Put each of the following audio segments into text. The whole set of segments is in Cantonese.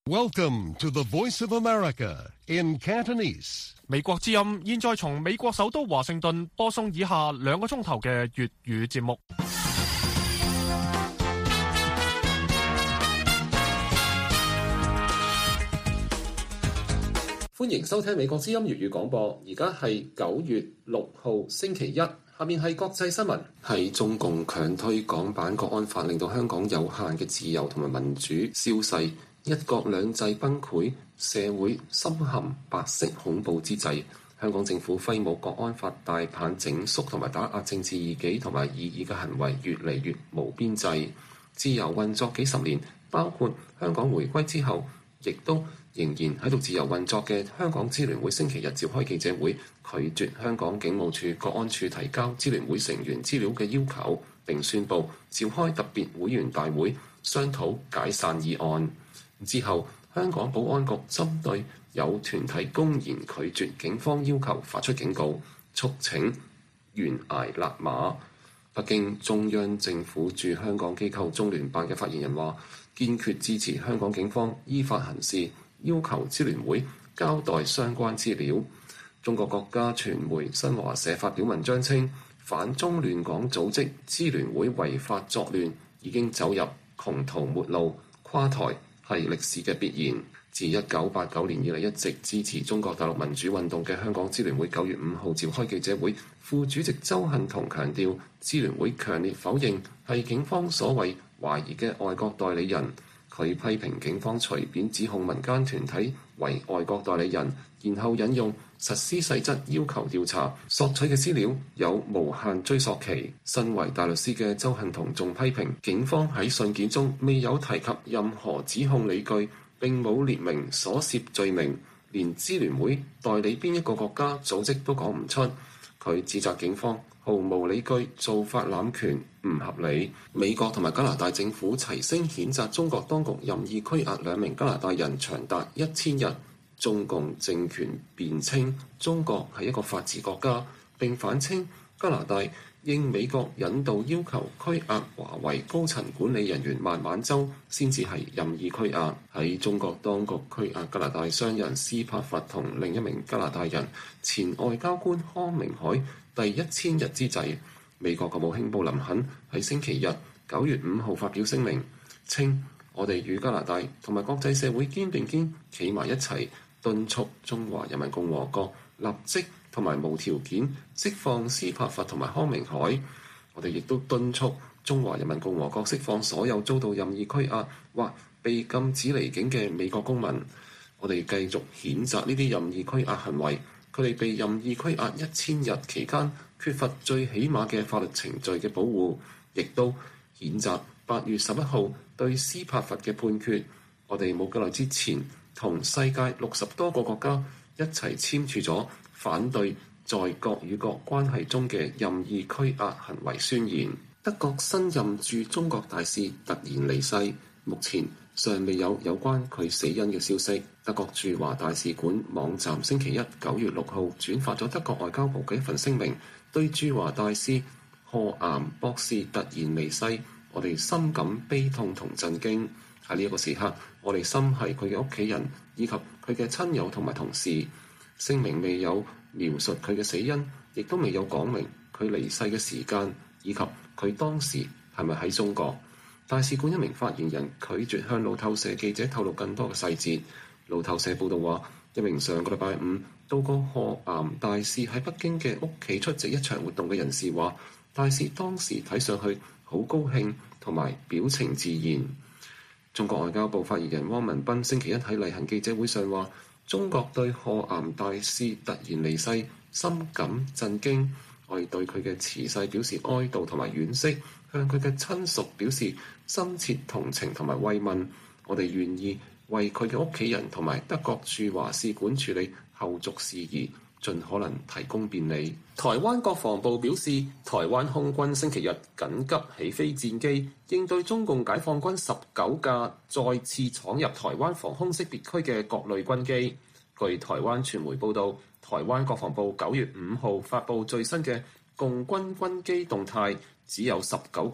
Welcome to the Voice of America in Cantonese. 美國之音現在從美國首都華盛頓播送以下2個鐘頭嘅粵語節目。 歡迎收聽美國之音粵語廣播，而家係9月6號星期一。下面係國際新聞。係中共強推港版國安法，令到香港有限嘅自由同埋民主消逝，一國兩制崩潰，社會深陷白色恐怖之際，香港政府揮舞國安法大棒整肅同埋打壓政治異己同埋異議嘅行為越嚟越無邊際。自由運作幾十年，包括香港回歸之後，亦都仍然喺度自由運作嘅香港支聯會星期日召開記者會，拒絕香港警務處國安處提交支聯會成員資料嘅要求，並宣布召開特別會員大會商討解散議案。之後，香港保安局針對有團體公然拒絕警方要求發出警告，促請懸崖勒馬。北京中央政府駐香港機構中聯辦嘅發言人話，堅決支持香港警方依法行事，要求支聯會交代相關資料。中國國家傳媒新華社發表文章稱，反中亂港組織支聯會違法作亂，已經走入窮途末路，垮台係歷史嘅必然。自1989年以嚟一直支持中國大陸民主運動嘅香港支聯會9月5號召開記者會，副主席鄒幸彤強調，支聯會強烈否認係警方所謂懷疑嘅外國代理人。佢批評警方隨便指控民間團體為外國代理人，然後引用實施細則要求調查，索取嘅資料有無限追溯期。身為大律師嘅鄒幸彤仲批評警方喺信件中未有提及任何指控理據，並冇列明所涉罪名，連支聯會代理邊一個國家組織都講唔出。佢指責警方毫無理據，做法濫權，唔合理。美國同埋加拿大政府齊聲譴責中國當局任意拘押2名加拿大人長達1000日。中共政權辯稱中國係一個法治國家，並反稱加拿大應美國引導要求拘押華為高層管理人員孟晚舟，先至係任意拘押。喺中國當局拘押加拿大商人斯帕弗同另一名加拿大人前外交官康明凱第1000日之際，美國國務卿布林肯喺星期日9月5號發表聲明，稱我哋與加拿大同埋國際社會肩並肩企埋一齊，敦促中華人民共和國立即同埋無條件釋放斯帕弗同埋康明凱。我哋亦都敦促中華人民共和國釋放所有遭到任意拘押或被禁止離境嘅美國公民。我哋繼續譴責呢啲任意拘押行為。佢哋被任意拘押1000日期間缺乏最起碼嘅法律程序嘅保護，亦都譴責8月11號對斯帕弗嘅判決。我哋冇幾耐之前同世界60多個國家一齊簽署咗反對在國與國關係中嘅任意拘押行為宣言。德國新任駐中國大使突然離世，目前尚未有關佢死因嘅消息。德國駐華大使館網站星期一9月6號轉發咗德國外交部嘅一份聲明，對駐華大使賀岩博士突然離世，我哋深感悲痛同震驚。喺呢一個時刻，我哋心繫佢嘅屋企人以及佢嘅親友同埋同事。聲明未有描述佢嘅死因，亦都未有講明佢離世嘅時間以及佢當時係咪喺中國。大使館一名發言人拒絕向路透社記者透露更多嘅細節。路透社報道話，一名上個禮拜五到過賀岩大使喺北京嘅屋企出席一場活動嘅人士話，大使當時睇上去好高興同埋表情自然。中國外交部發言人汪文斌星期一喺例行記者會上話，中國對賀岩大使突然離世深感震驚，我哋對佢嘅辭世表示哀悼同埋惋惜，向佢嘅親屬表示深切同情同埋慰問。我哋願意為佢嘅屋企人同埋德國駐華使館處理後續事宜，盡可能提供便利。台灣國防部表示，台灣空軍星期日緊急起飛戰機，應對中共解放軍19架再次闖入台灣防空識別區嘅各類軍機。據台灣傳媒報導，台灣國防部9月5號發布最新嘅共軍軍機動態，只有19架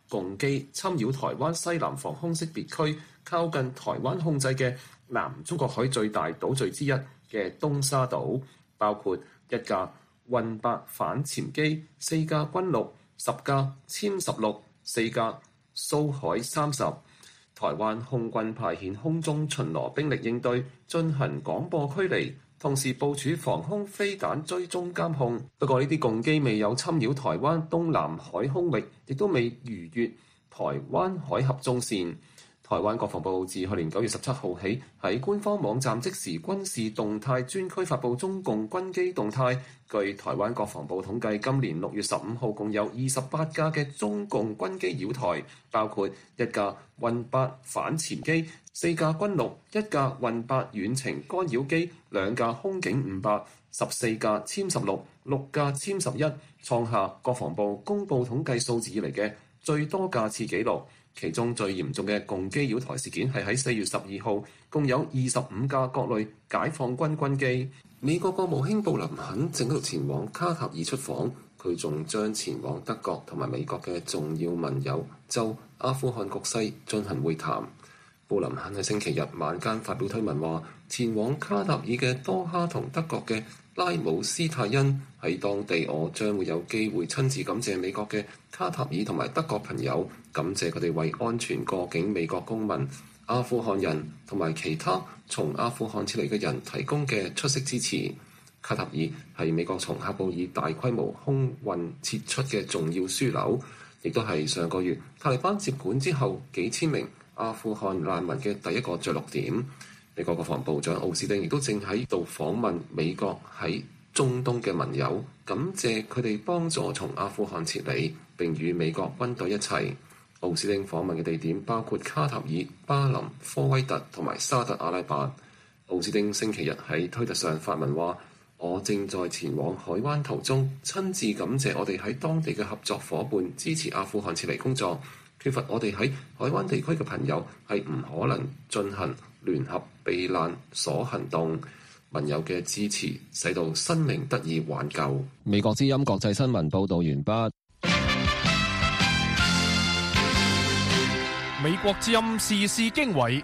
共機侵擾台灣西南防空識別區，靠近台灣控制嘅南中國海最大島嶼之一嘅東沙島，包括1架運8反潛機、4架軍陸、10架殲16、4架蘇海30。台灣空軍派遣空中巡邏兵力應對，進行廣播驅離，同時部署防空飛彈追蹤監控。不過呢啲共機未有侵擾台灣東南海空域，亦都未逾越台灣海峽中線。台灣國防部自去年9月17號起，喺官方網站即時軍事動態專區發布中共軍機動態。據台灣國防部統計，今年6月15號共有28架嘅中共軍機擾台，包括1架運8反潛機、4架軍陸、1架運8遠程干擾機、2架空警500、14架殲16、6架殲11，創下國防部公佈統計數字以嚟嘅最多架次紀錄。其中最嚴重嘅共機擾台事件係喺4月12號，共有25架各類解放軍軍機。美國國務卿布林肯正喺度前往卡塔爾出訪，佢仲將前往德國同埋美國嘅重要盟友就阿富汗局勢進行會談。布林肯喺星期日晚間發表推文話，前往卡塔爾嘅多哈同德國嘅拉姆斯泰恩喺當地，我將會有機會親自感謝美國嘅卡塔爾同埋德國朋友，感謝佢哋為安全過境美國公民、阿富汗人同埋其他從阿富汗撤離嘅人提供嘅出色支持。卡塔爾係美國從喀布爾大規模空運撤出嘅重要樞紐，亦都係上個月塔利班接管之後幾千名阿富汗難民嘅第一個着陸點。美國國防部長奧斯汀亦都正喺度訪問美國喺中東嘅盟友，感謝佢哋幫助從阿富汗撤離，並與美國軍隊一齊。奧斯汀訪問嘅地點包括卡塔爾、巴林、科威特同埋沙特阿拉伯。奧斯汀星期日喺推特上發文話：我正在前往海灣途中，親自感謝我哋喺當地嘅合作伙伴支持阿富汗撤離工作。缺乏我哋喺海灣地區嘅朋友，係唔可能進行聯合避難所行動。盟友嘅支持使到生命得以挽救。 美國之音國際新聞報導完畢。 美國之音時事經緯，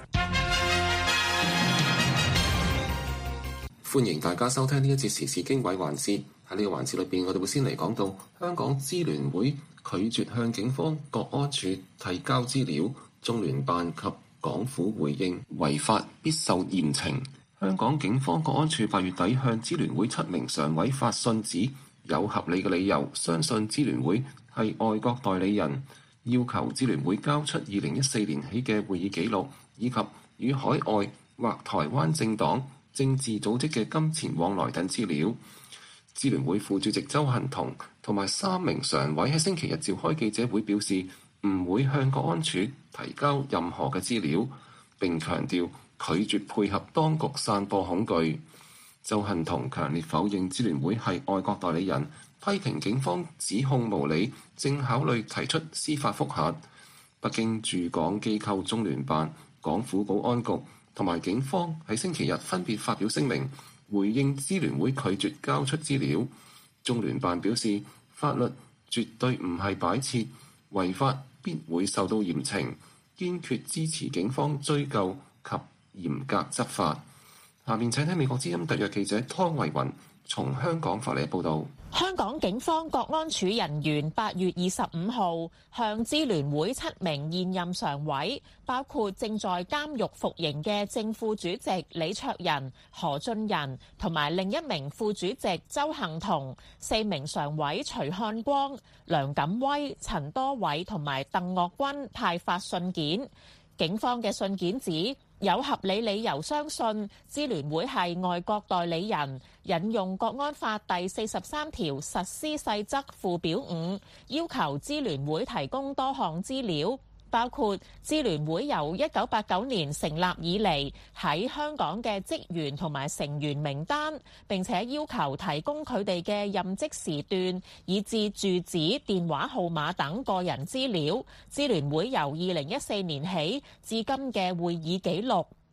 歡迎大家收聽呢一節時事經緯環節。喺呢個環節裏邊，我哋會先嚟講到香港支聯會拒絕向警方國安處提交資料，中聯辦及港府回應違法必受嚴懲。香港警方國安處8月底向支聯會7名常委發信指，有合理嘅理由相信支聯會係外國代理人，要求支聯會交出2014年起嘅會議記錄，以及與海外或台灣政黨、政治組織嘅金錢往來等資料。支聯會副主席鄒幸彤同埋3名常委喺星期日召開記者會，表示唔會向國安處提交任何嘅資料，並強調拒絕配合當局散播恐懼。鄒幸彤強烈否認支聯會係外國代理人，批評警方指控無理，正考慮提出司法覆核。北京駐港機構中聯辦、港府保安局同埋警方喺星期日分別發表聲明，回應支聯會拒絕交出資料。中聯辦表示，法律絕對唔係擺設，違法必會受到嚴懲，堅決支持警方追究及嚴格執法。下面請聽美國之音特約記者湯慧雲從香港發嚟報道。 香港警方國安處人員8月25號向支聯會7名現任常委，包括正在監獄服刑嘅正副主席李卓人、何俊仁同埋另一名副主席鄒幸彤，4名常委徐漢光、梁錦威、陳多偉同埋鄧岳君派發信件。警方嘅信件指，有合理理由相信支聯會係外國代理人，引用國安法第43條實施細則附表5，要求支聯會提供多項資料，包括支聯會由1989年成立以嚟喺香港嘅職員同埋成員名單，並且要求提供佢哋嘅任職時段，以至住址、電話號碼等個人資料。支聯會由2014年起至今嘅會議記錄。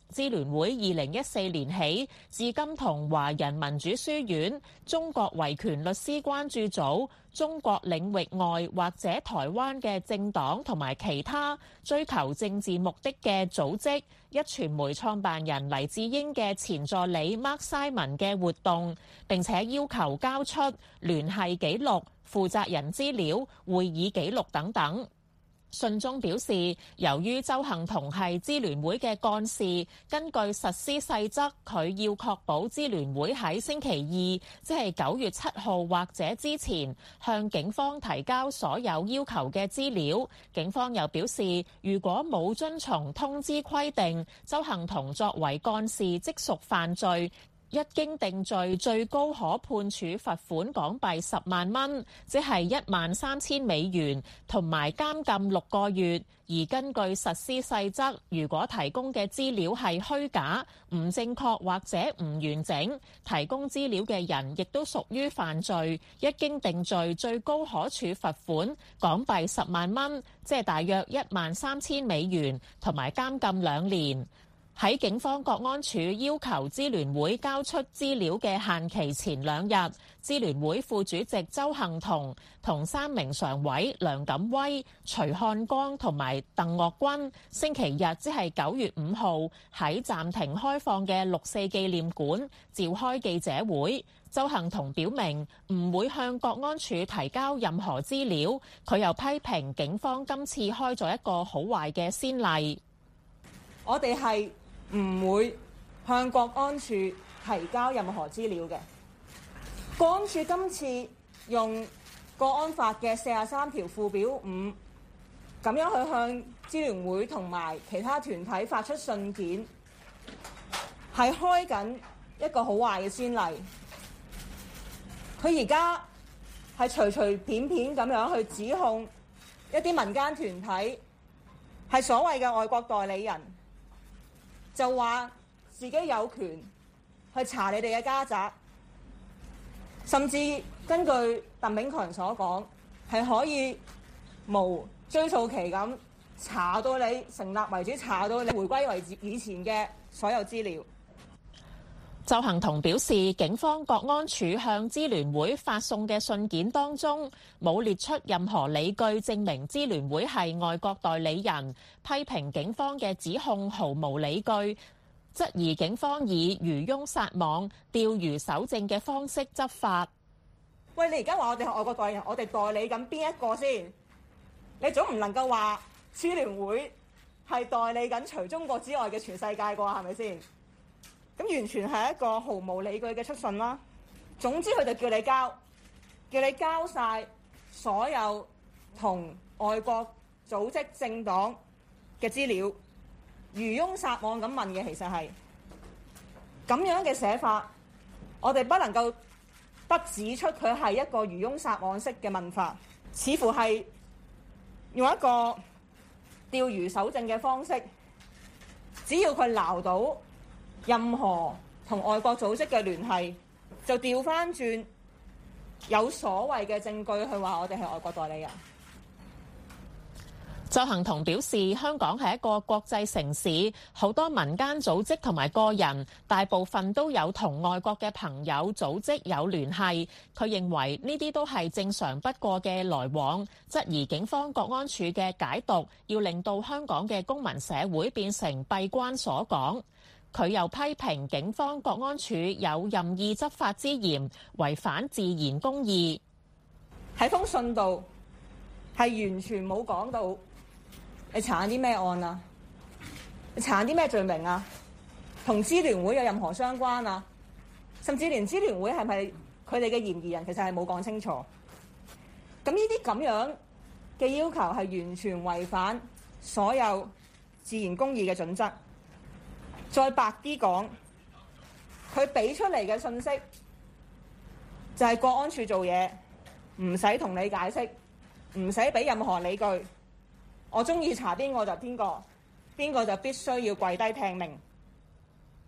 支聯會2014年起至今同華人民主書院、中國維權律師關注組、中國領域外或者台灣嘅政黨同埋其他追求政治目的嘅組織，壹傳媒創辦人黎智英嘅前助理 Mark Simon 嘅活動，並且要求交出聯繫記錄、負責人資料、會議記錄等等。信中表示，由於鄒幸彤係支聯會嘅幹事，根據實施細則，佢要確保支聯會喺星期二，即係9月7號或者之前，向警方提交所有要求嘅資料。警方又表示，如果冇遵從通知規定，鄒幸彤作為幹事即屬犯罪。一經定罪，最高可判處罰款港幣10萬蚊，即係13000美元，同埋監禁6個月。而根據實施細則，如果提供嘅資料係虛假、唔正確或者唔完整，提供資料嘅人亦都屬於犯罪。一經定罪，最高可處罰款港幣10萬蚊，即係大約13000美元，同埋監禁2年。喺警方國安處要求支聯會交出資料嘅限期前2日，支聯會副主席鄒幸彤同3名常委梁錦威、徐漢江同埋鄧岳君，星期日即係9月5號喺暫停開放嘅6·4紀念館召開記者會。鄒幸彤表明唔會向國安處提交任何資料，佢又批評警方今次開咗一個好壞嘅先例。 我哋係唔會向國安處提交任何資料嘅。國安處今次用國安法嘅43條附表5咁樣去向支聯會同埋其他團體發出信件，係開緊一個好壞嘅先例。佢而家係隨隨便便咁樣去指控一啲民間團體係所謂嘅外國代理人，就話自己有權去查你哋嘅家宅，甚至根據鄧炳強所講，係可以無追溯期咁查到你成立為止，查到你回歸為止以前嘅所有資料。 鄒幸彤表示，警方國安處向支聯會發送嘅信件當中冇列出任何理據證明支聯會係外國代理人，批評警方嘅指控毫無理據，質疑警方以漁翁撒網、釣魚搜證嘅方式執法。 喂，你而家話我哋係外國代理人，我哋代理緊邊一個先？你總唔能夠話支聯會係代理緊除中國之外嘅全世界啩？係咪先？咁完全係一個毫無理據嘅出信啦。總之佢就叫你交晒所有同外國組織政黨嘅資料，漁翁撒網咁問嘅，其實係咁樣嘅寫法，我哋不能夠不指出佢係一個漁翁撒網式嘅問法，似乎係用一個釣魚搜證嘅方式，只要佢撈到任何同外國組織嘅聯繫，就調翻轉有所謂嘅證據去話我哋係外國代理人。 鄒幸彤表示，香港係一個國際城市，好多民間組織同埋個人，大部分都有同外國嘅朋友組織有聯繫。佢認為呢啲都係正常不過嘅來往，質疑警方國安處嘅解讀要令到香港嘅公民社會變成閉關鎖港。佢又批評警方國安處有任意執法之嫌，違反自然公義。 喺封信度係完全冇講到你查緊啲咩案啊，你查緊啲咩罪名啊，同支聯會有任何相關啊，甚至連支聯會係咪佢哋嘅嫌疑人，其實係冇講清楚。咁呢啲咁樣嘅要求係完全違反所有自然公義嘅準則。再白啲講，佢俾出嚟嘅信息就係國安處做嘢，唔使同你解釋，唔使俾任何理據，我中意查邊個就邊個，邊個就必須要跪低聽命。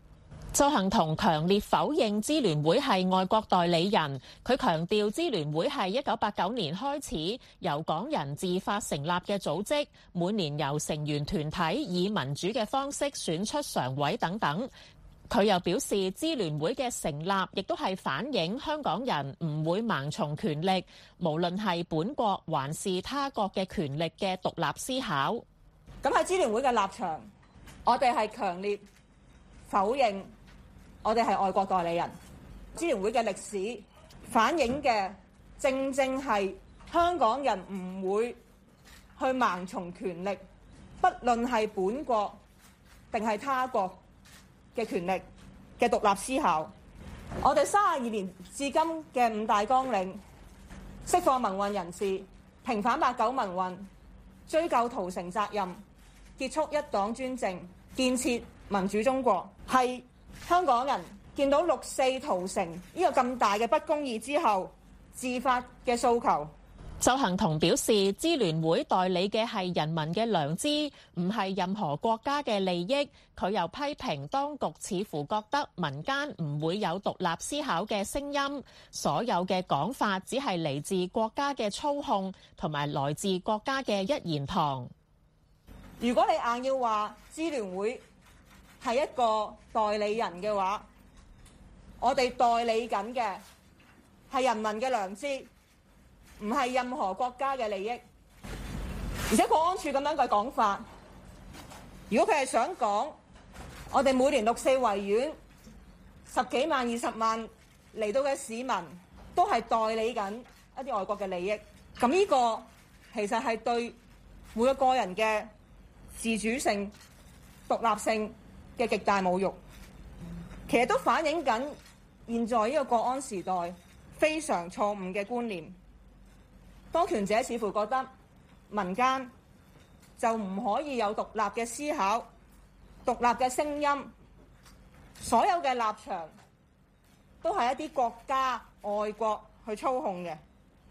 鄒幸彤強烈否認支聯會係外國代理人，佢強調支聯會係1989年開始由港人自發成立嘅組織，每年由成員團體以民主嘅方式選出常委等等。佢又表示，支聯會嘅成立亦都係反映香港人唔會盲從權力，無論係本國還是他國嘅權力嘅獨立思考。 咁喺支聯會嘅立場，我哋係強烈否認我哋係外國代理人。支聯會嘅歷史反映嘅正正係香港人唔會去盲從權力，不論係本國定係他國嘅權力嘅獨立思考。我哋32年至今嘅5大綱領，釋放民運人士，平反89民運，追究屠城責任，結束一黨專政，建設民主中國，係香港人見到6·4屠城呢個咁大嘅不公義之後自發嘅訴求。 鄒幸彤表示，支聯會代理嘅係人民嘅良知，唔係任何國家嘅利益。佢又批評當局似乎覺得民間唔會有獨立思考嘅聲音，所有嘅講法只係嚟自國家嘅操控，同埋來自國家嘅一言堂。 如果你硬要話支聯會係一個代理人嘅話，我哋代理緊嘅係人民嘅良知，唔係任何國家嘅利益。而且國安處咁樣嘅講法，如果佢係想講我哋每年6·4維園10幾萬、20萬嚟到嘅市民都係代理緊一啲外國嘅利益，咁呢個其實係對每個人嘅自主性、獨立性嘅極大侮辱。其實都反映緊現在呢個國安時代非常錯誤嘅觀念。當權者似乎覺得民間就唔可以有獨立嘅思考、獨立嘅聲音，所有嘅立場都係一啲國家外國去操控嘅。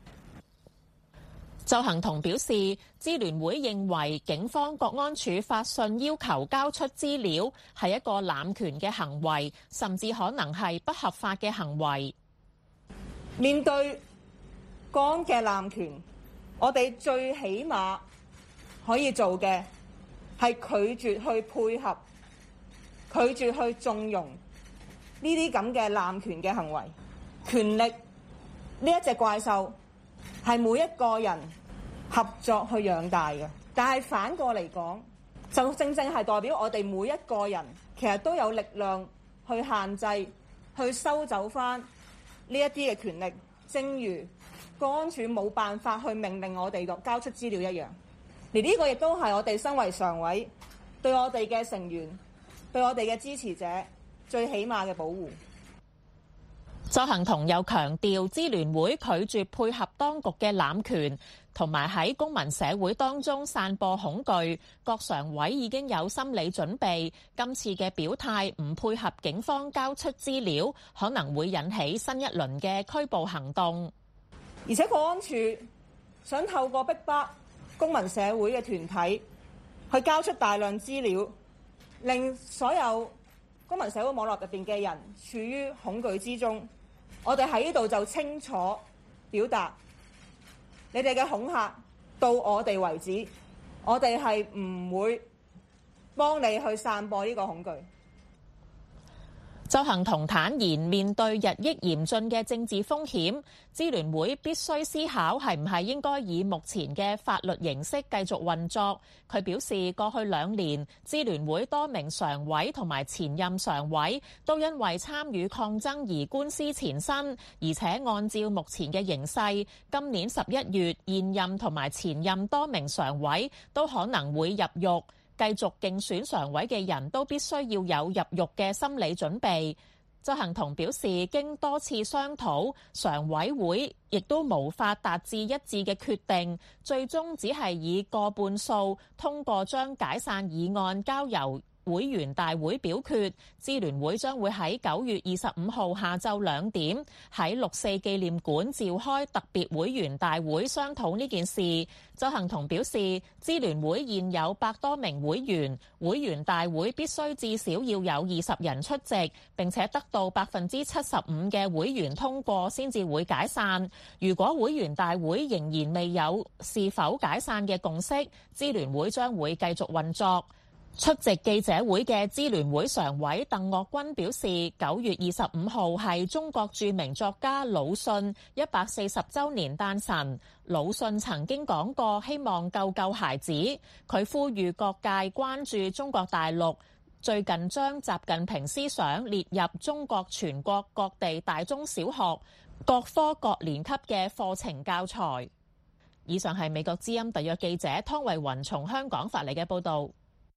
鄒幸彤表示，支聯會認為警方國安處發信要求交出資料係一個濫權嘅行為，甚至可能係不合法嘅行為。 面對國安嘅濫權，我哋最起碼可以做嘅係拒絕去配合、拒絕去縱容呢啲咁嘅濫權嘅行為。權力呢一隻怪獸係每一個人合作去養大嘅，但係反過嚟講，就正正係代表我哋每一個人其實都有力量去限制、去收走翻呢一啲嘅權力，正如國安處冇辦法去命令我哋交出資料一樣。而呢個亦都係我哋身為常委對我哋嘅成員、對我哋嘅支持者最起碼嘅保護。 鄒幸彤又強調，支聯會拒絕配合當局嘅濫權，同埋喺公民社會當中散播恐懼。各常委已經有心理準備，今次嘅表態唔配合警方交出資料，可能會引起新一輪嘅拘捕行動。 而且國安處想透過逼迫公民社會嘅團體去交出大量資料，令所有公民社會網絡入邊嘅人處於恐懼之中。我哋喺呢度就清楚表達，你哋嘅恐嚇到我哋為止，我哋係唔會幫你去散播呢個恐懼。 鄒幸彤坦言，面對日益嚴峻嘅政治風險，支聯會必須思考係唔係應該以目前嘅法律形式繼續運作。佢表示，過去2年，支聯會多名常委同埋前任常委都因為參與抗爭而官司纏身，而且按照目前嘅形勢，今年11月現任同埋前任多名常委都可能會入獄。繼續競選常委嘅人都必須要有入獄嘅心理準備。鄒幸彤表示，經多次商討，常委會亦都無法達至一致嘅決定，最終只係以過半數通過將解散議案交由會員大會表決，支聯會將會喺9月25號下晝2點喺六四紀念館召開特別會員大會商討呢件事。鄒幸彤表示，支聯會現有100多名會員，會員大會必須至少要有20人出席，並且得到75%嘅會員通過先至會解散。如果會員大會仍然未有是否解散嘅共識，支聯會將會繼續運作。出席記者會嘅支聯會常委鄧岳君表示，9月25號係中國著名作家魯迅140週年誕辰。魯迅曾經講過希望救救孩子，佢呼籲各界關注中國大陸最近將習近平思想列入中國全國各地大中小學各科各年級嘅課程教材。以上係美國之音特約記者湯慧雲從香港發嚟嘅報導。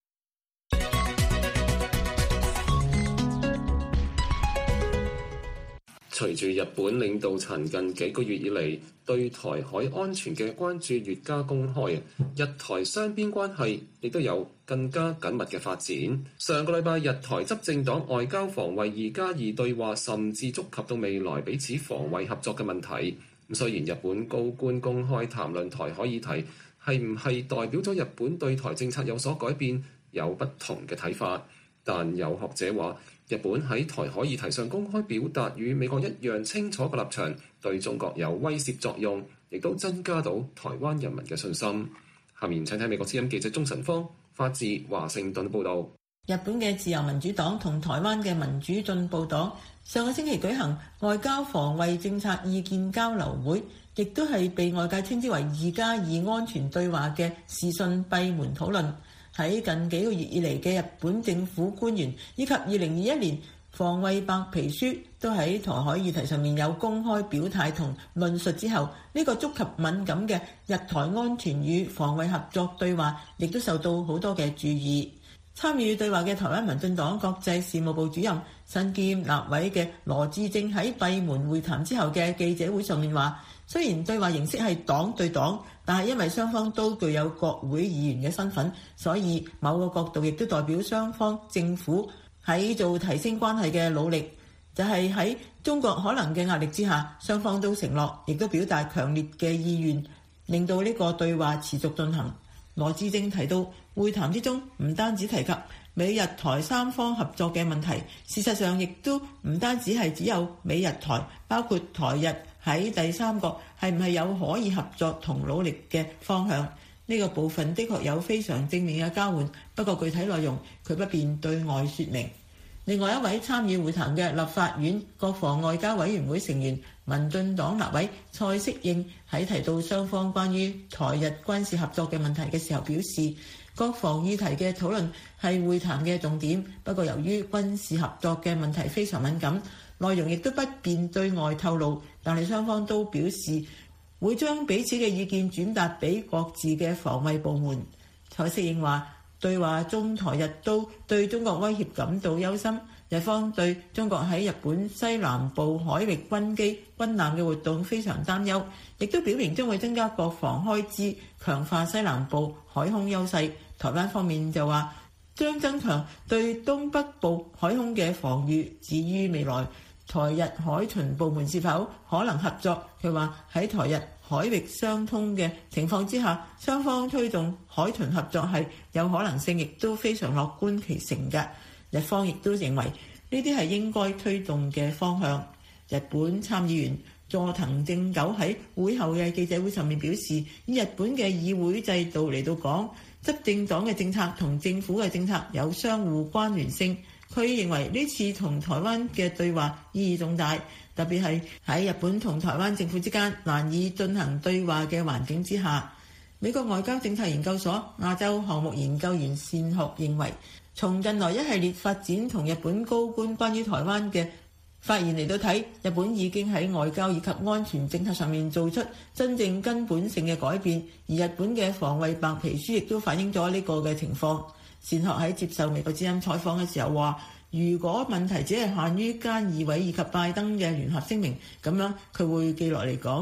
隨住日本領導層近幾個月以嚟對台海安全嘅關注越加公開，日台雙邊關係亦都有更加緊密嘅發展。上個禮拜，日台執政黨外交防衛2+2對話甚至觸及到未來彼此防衛合作嘅問題。雖然日本高官公開談論台海議題，係唔係代表咗日本對台政策有所改變，有不同嘅睇法，但有學者話，日本喺台海議題上公開表達與美國一樣清楚嘅立場，對中國有威懾作用，亦都增加到台灣人民嘅信心。下面請睇美國之音記者鍾晨芳發自華盛頓報導。 日本嘅自由民主黨同台灣嘅民主進步黨上個星期舉行外交防衛政策意見交流會，亦都係被外界稱之為2+2安全對話嘅視訊閉門討論。喺近幾個月以嚟嘅日本政府官員以及2021年防衛白皮書都喺台海議題上面有公開表態同論述之後，呢個觸及敏感嘅日台安全與防衛合作對話亦都受到好多嘅注意。參與對話嘅台灣民進黨國際事務部主任身兼立委嘅羅致政喺閉門會談之後嘅記者會上面話，雖然對話形式係黨對黨，但係因為雙方都具有國會議員嘅身份，所以某個角度亦都代表雙方政府喺做提升關係嘅努力。就係喺中國可能嘅壓力之下，雙方都承諾，亦都表達強烈嘅意願，令到呢個對話持續進行。羅致政提到，會談之中唔單止提及美日台三方合作嘅問題，事實上亦都唔單止係只有美日台，包括台日喺第三國係唔係有可以合作同努力嘅方向。呢個部分的確有非常正面嘅交換，不過具體內容佢不便對外說明。另外一位參與會談嘅立法院國防外交委員會成員民進黨立委蔡適應喺提到雙方關於台日軍事合作嘅問題嘅時候表示，國防議題嘅討論係會談嘅重點，不過由於軍事合作嘅問題非常敏感，內容亦都不便對外透露，但係雙方都表示會將彼此嘅意見轉達俾各自嘅防衛部門。蔡適應話，對話中台日都對中國威脅感到憂心，日方對中國喺日本西南部海域軍機軍艦嘅活動非常擔憂，亦都表明將會增加國防開支，強化西南部海空優勢。台灣方面就話將增強對東北部海空嘅防禦。至於未來台日海巡部門是否可能合作，佢話喺台日海域相通嘅情況之下，雙方推動海巡合作係有可能性，亦都非常樂觀其成嘅。日方亦都認為呢啲係應該推動嘅方向。日本參議員佐藤正久喺會後嘅記者會上面表示，以日本嘅議會制度嚟到講，執政黨嘅政策同政府嘅政策有相互關聯性。佢認為呢次同台灣嘅對話意義重大，特別係喺日本同台灣政府之間難以進行對話嘅環境之下。美國外交政策研究所亞洲項目研究員善學認為，從近來一系列發展同日本高官關於台灣嘅發言嚟到睇，日本已經喺外交以及安全政策上面做出真正根本性嘅改變，而日本嘅防衛白皮書亦都反映咗呢個嘅情況。善學喺接受美國之音採訪嘅時候話，如果問題只係限於菅義偉以及拜登嘅聯合聲明，咁樣佢會記落嚟講，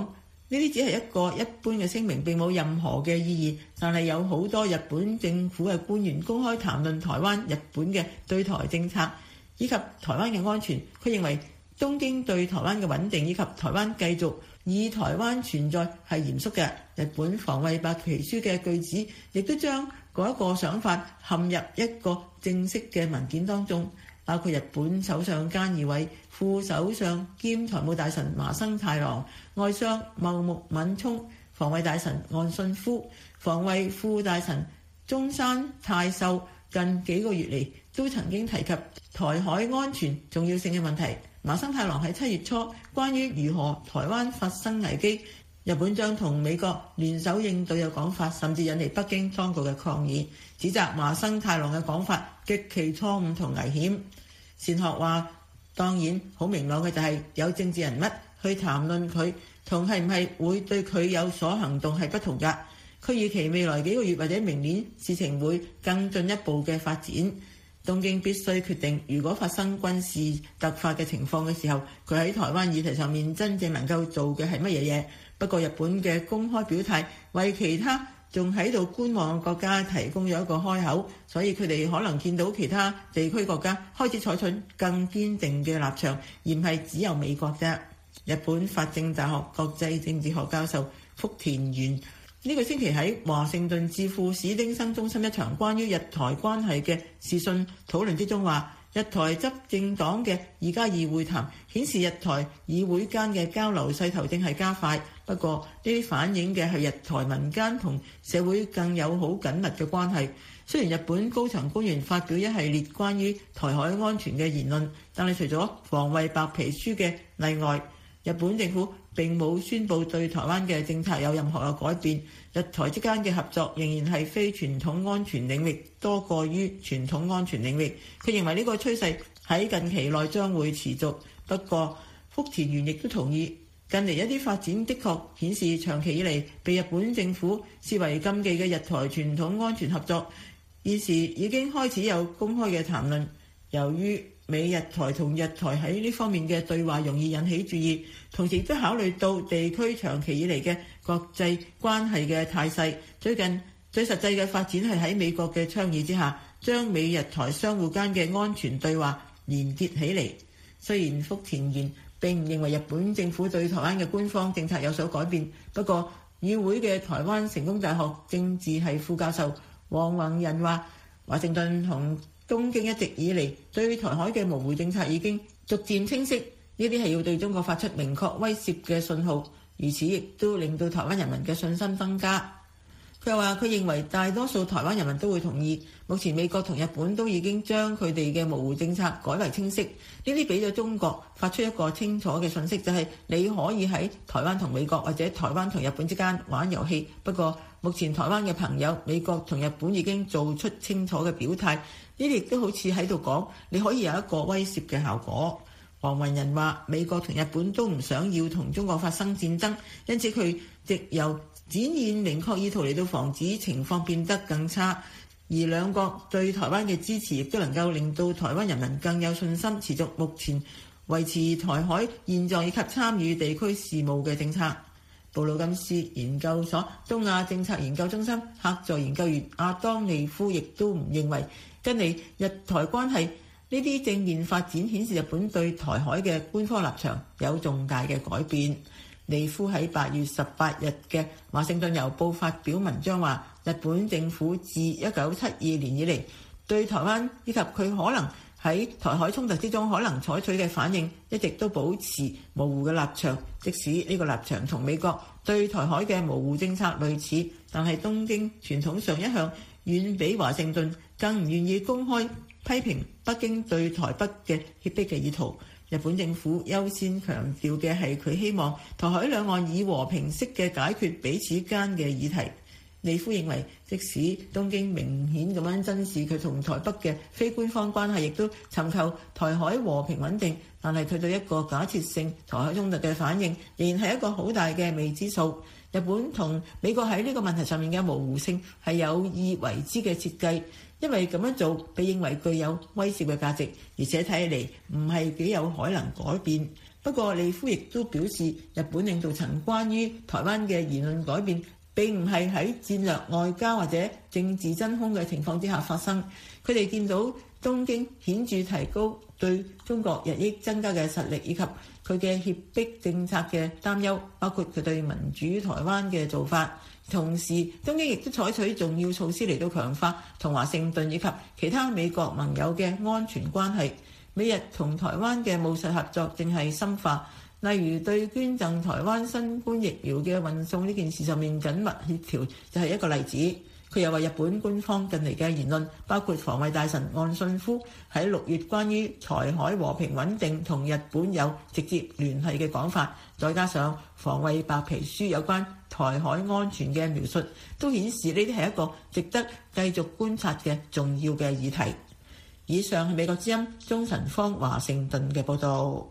呢啲只係一個一般嘅聲明，並冇任何嘅意義。但係有好多日本政府嘅官員公開談論台灣、日本嘅對台政策以及台灣嘅安全。佢認為東京對台灣嘅穩定以及台灣繼續以台灣存在係嚴肅嘅。日本防衛白皮書嘅句子亦都將嗰一個想法陷入一個正式嘅文件當中，包括日本首相菅義偉、副首相兼財務大臣麻生太郎、外相茂木敏充、防衛大臣岸信夫、防衛副大臣中山泰秀近幾個月嚟都曾經提及台海安全重要性嘅問題。麻生太郎喺7月初關於如何台灣發生危機，日本將同美國聯手應對嘅講法，甚至引嚟北京當局嘅抗議，指責麻生太郎嘅講法極其錯誤同危險。善學話：當然好明朗嘅就係有政治人物去談論佢同係唔係會對佢有所行動係不同㗎。佢預期未來幾個月或者明年事情會更進一步嘅發展。東京必須決定，如果發生軍事突發嘅情況嘅時候，佢喺台灣議題上面真正能夠做嘅係乜嘢嘢。不過日本嘅公開表態為其他仲喺度觀望嘅國家提供咗一個開口，所以佢哋可能見到其他地區國家開始採取更堅定嘅立場，而唔係只有美國啫。日本法政大學國際政治學教授福田原呢個星期喺華盛頓智庫史丁生中心一場關於日台關係嘅視訊討論之中話，日台執政黨嘅2+2會談顯示日台議會間嘅交流勢頭正係加快，不過呢啲反映嘅係日台民間同社會更友好緊密嘅關係。雖然日本高層官員發表一系列關於台海安全嘅言論，但係除咗防衛白皮書嘅例外，日本政府並冇宣布對台灣嘅政策有任何嘅改變。日台之間嘅合作仍然係非傳統安全領域多過於傳統安全領域。佢認為呢個趨勢喺近期內將會持續。不過福田原亦都同意，近嚟一啲發展的確顯示長期以嚟被日本政府視為禁忌嘅日台傳統安全合作，現時已經開始有公開嘅談論。由於美日台同日台喺呢方面嘅對話容易引起注意，同時亦都考慮到地區長期以嚟嘅國際關係嘅態勢。最近最實際嘅發展係喺美國嘅倡議之下，將美日台相互間嘅安全對話連結起嚟。雖然福田原並唔認為日本政府對台灣嘅官方政策有所改變，不過與會嘅台灣成功大學政治系副教授黃宏仁話，華盛頓同東京一直以嚟對台海嘅模糊政策已經逐漸清晰，呢啲係要對中國發出明確威懾嘅信號，如此亦都令到台灣人民嘅信心增加。佢又話佢認為大多數台灣人民都會同意，目前美國同日本都已經將佢哋嘅模糊政策改為清晰，呢啲俾咗中國發出一個清楚嘅信息，就係你可以喺台灣同美國或者台灣同日本之間玩遊戲，不過目前台灣嘅朋友美國同日本已經做出清楚嘅表態，呢啲亦都好似喺度講你可以有一個威懾嘅效果。黃雲仁話美國同日本都唔想要同中國發生戰爭，因此佢藉由展現明確意圖嚟到防止情況變得更差，而兩國對台灣嘅支持亦都能夠令到台灣人民更有信心持續目前維持台海現狀以及參與地區事務嘅政策。布魯金斯研究所東亞政策研究中心客座研究員阿當尼夫亦都唔認為近嚟日台關係呢啲正面發展顯示日本對台海嘅官方立場有重大嘅改變。尼夫喺8月18日嘅華盛頓郵報發表文章話，日本政府自1972年以嚟對台灣以及佢可能喺台海衝突之中可能採取嘅反應一直都保持模糊嘅立場，即使呢個立場同美國對台海嘅模糊政策類似，但係東京傳統上一向遠比華盛頓更唔願意公開批評北京對台北嘅脅迫嘅意圖。日本政府優先強調嘅係佢希望台海兩岸以和平式嘅解決彼此間嘅議題。尼夫認為，即使東京明顯咁樣珍視佢同台北嘅非官方關係，亦都尋求台海和平穩定，但係佢對一個假設性台海衝突嘅反應仍然係一個好大嘅未知數。日本同美國喺呢個問題上面嘅模糊性係有意為之嘅設計，因為咁樣做被認為具有威懾嘅價值，而且睇起嚟唔係幾有可能改變。 不過利夫亦都表示，日本領導層關於台灣嘅言論改變並唔係喺戰略外交或者政治真空嘅情況之下發生。佢哋見到東京顯著提高對中國日益增加嘅實力，以及佢嘅脅迫政策嘅擔憂，包括佢對民主台灣嘅做法。同時，東京亦都採取重要措施嚟到強化同華盛頓以及其他美國盟友嘅安全關係。美日同台灣嘅務實合作正係深化，例如對捐贈台灣新冠疫苗嘅運送呢件事上面緊密協調就係一個例子。佢又話日本官方近嚟嘅言論，包括防衛大臣岸信夫喺6月關於台海和平穩定同日本有直接聯繫嘅講法，再加上防衛白皮書有關台海安全嘅描述，都顯示呢啲係一個值得繼續觀察嘅重要嘅議題。以上係美國之音鍾晨芳華盛頓嘅報導。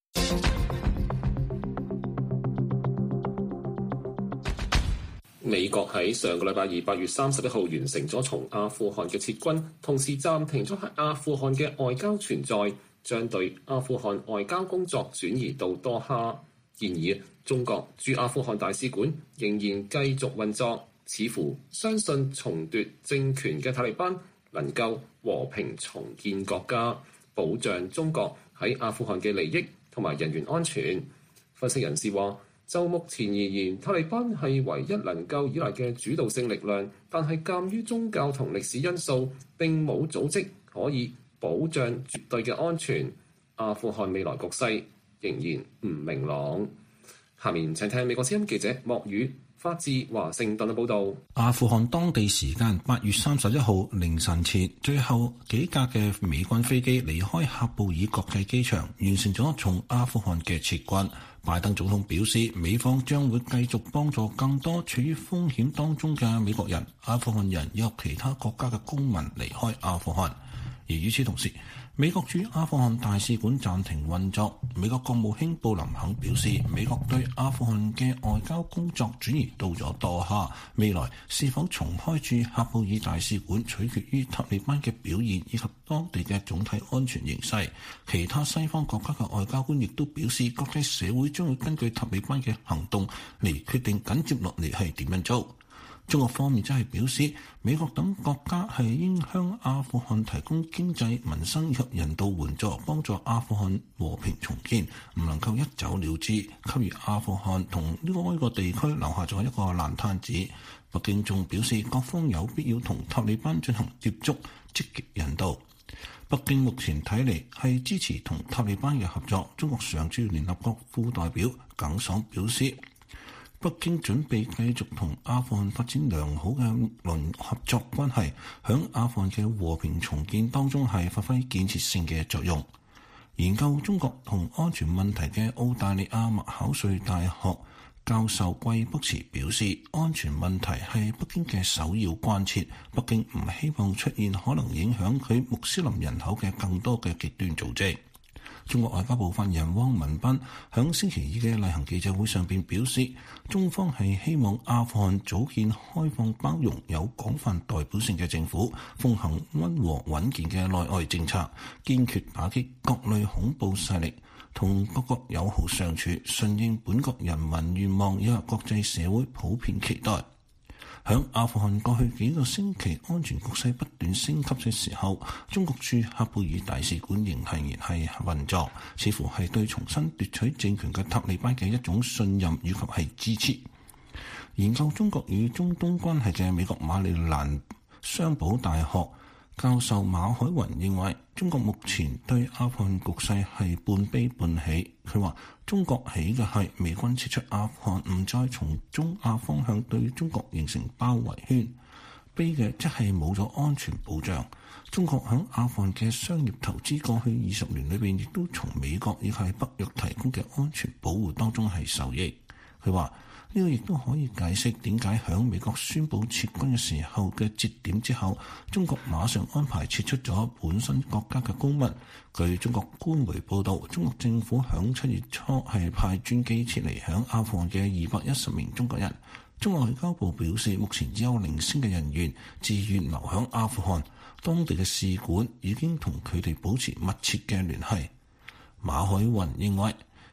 美國喺上個禮拜二8月31號完成咗從阿富汗嘅撤軍，同時暫停咗喺阿富汗嘅外交存在，將對阿富汗外交工作轉移到多哈。然而，中國駐阿富汗大使館仍然繼續運作，似乎相信重奪政權嘅塔利班能夠和平重建國家，保障中國喺阿富汗嘅利益同埋人員安全。分析人士話，就目前而言，塔利班係唯一能夠依賴嘅主導性力量，但係鑑於宗教同歷史因素，並冇組織可以保障絕對嘅安全。阿富汗未來局勢仍然唔明朗。下面請聽美國之音記者莫宇發自華盛頓嘅報導。 阿富汗當地時間8月31號凌晨前，最後幾架嘅美軍飛機離開喀布爾國際機場，完成咗從阿富汗嘅撤軍。拜登總統表示，美方將會繼續幫助更多處於風險當中嘅美國人、阿富汗人以及其他國家嘅公民離開阿富汗。而與此同時，美國駐阿富汗大使館暫停運作。美國國務卿布林肯表示，美國對阿富汗嘅外交工作轉移到咗多哈，未來是否重開駐喀布爾大使館取決於塔利班嘅表現以及當地嘅總體安全形勢。其他西方國家嘅外交官亦都表示，國際社會將會根據塔利班嘅行動嚟決定緊接落嚟係點樣做。中國方面則係表示，美國等國家係應向阿富汗提供經濟、民生及人道援助，幫助阿富汗和平重建，唔能夠一走了之，給予阿富汗同呢個地區留下咗一個爛攤子。北京仲表示，各方有必要同塔利班進行接觸，積極引導。北京目前睇嚟係支持同塔利班嘅合作。中國常駐聯合國副代表耿爽表示，北京準備繼續同阿富汗發展良好嘅合作關係，響阿富汗嘅和平重建當中係發揮建設性嘅作用。研究中國同安全問題嘅澳大利亞麥考瑞大學教授季卜慈表示，安全問題係北京嘅首要關切，北京唔希望出現可能影響佢穆斯林人口嘅更多嘅極端組織。中國外交部發言人汪文斌響星期2嘅例行記者會上邊表示，中方係希望阿富汗組建開放包容、有廣泛代表性嘅政府，奉行溫和穩健嘅內外政策，堅決打擊各類恐怖勢力，同各國友好相處，順應本國人民願望以及國際社會普遍期待。響阿富汗過去幾個星期安全局勢不斷升級嘅時候，中國駐喀布爾大使館仍然係運作，似乎係對重新奪取政權嘅塔利班嘅一種信任以及係支持。研究中國與中東關係嘅美國馬里蘭商保大學教授馬海雲認為，中國目前對阿富汗局勢係半悲半喜。佢話，中國喜嘅係美軍撤出阿富汗，唔再從中亞方向對中國形成包圍圈；悲嘅即係冇咗安全保障。中國響阿富汗嘅商業投資過去20年裏邊，亦都從美國以及北約提供嘅安全保護當中係受益。佢話，呢個亦都可以解釋點解響美國宣布撤軍嘅時候嘅節點之後，中國馬上安排撤出咗本身國家嘅公民。據中國官媒報道，中國政府響7月初係派專機撤離響阿富汗嘅210名中國人。中國外交部表示，目前只有零星嘅人員自願留響阿富汗，當地嘅使館已經同佢哋保持密切嘅聯繫。馬海雲認為，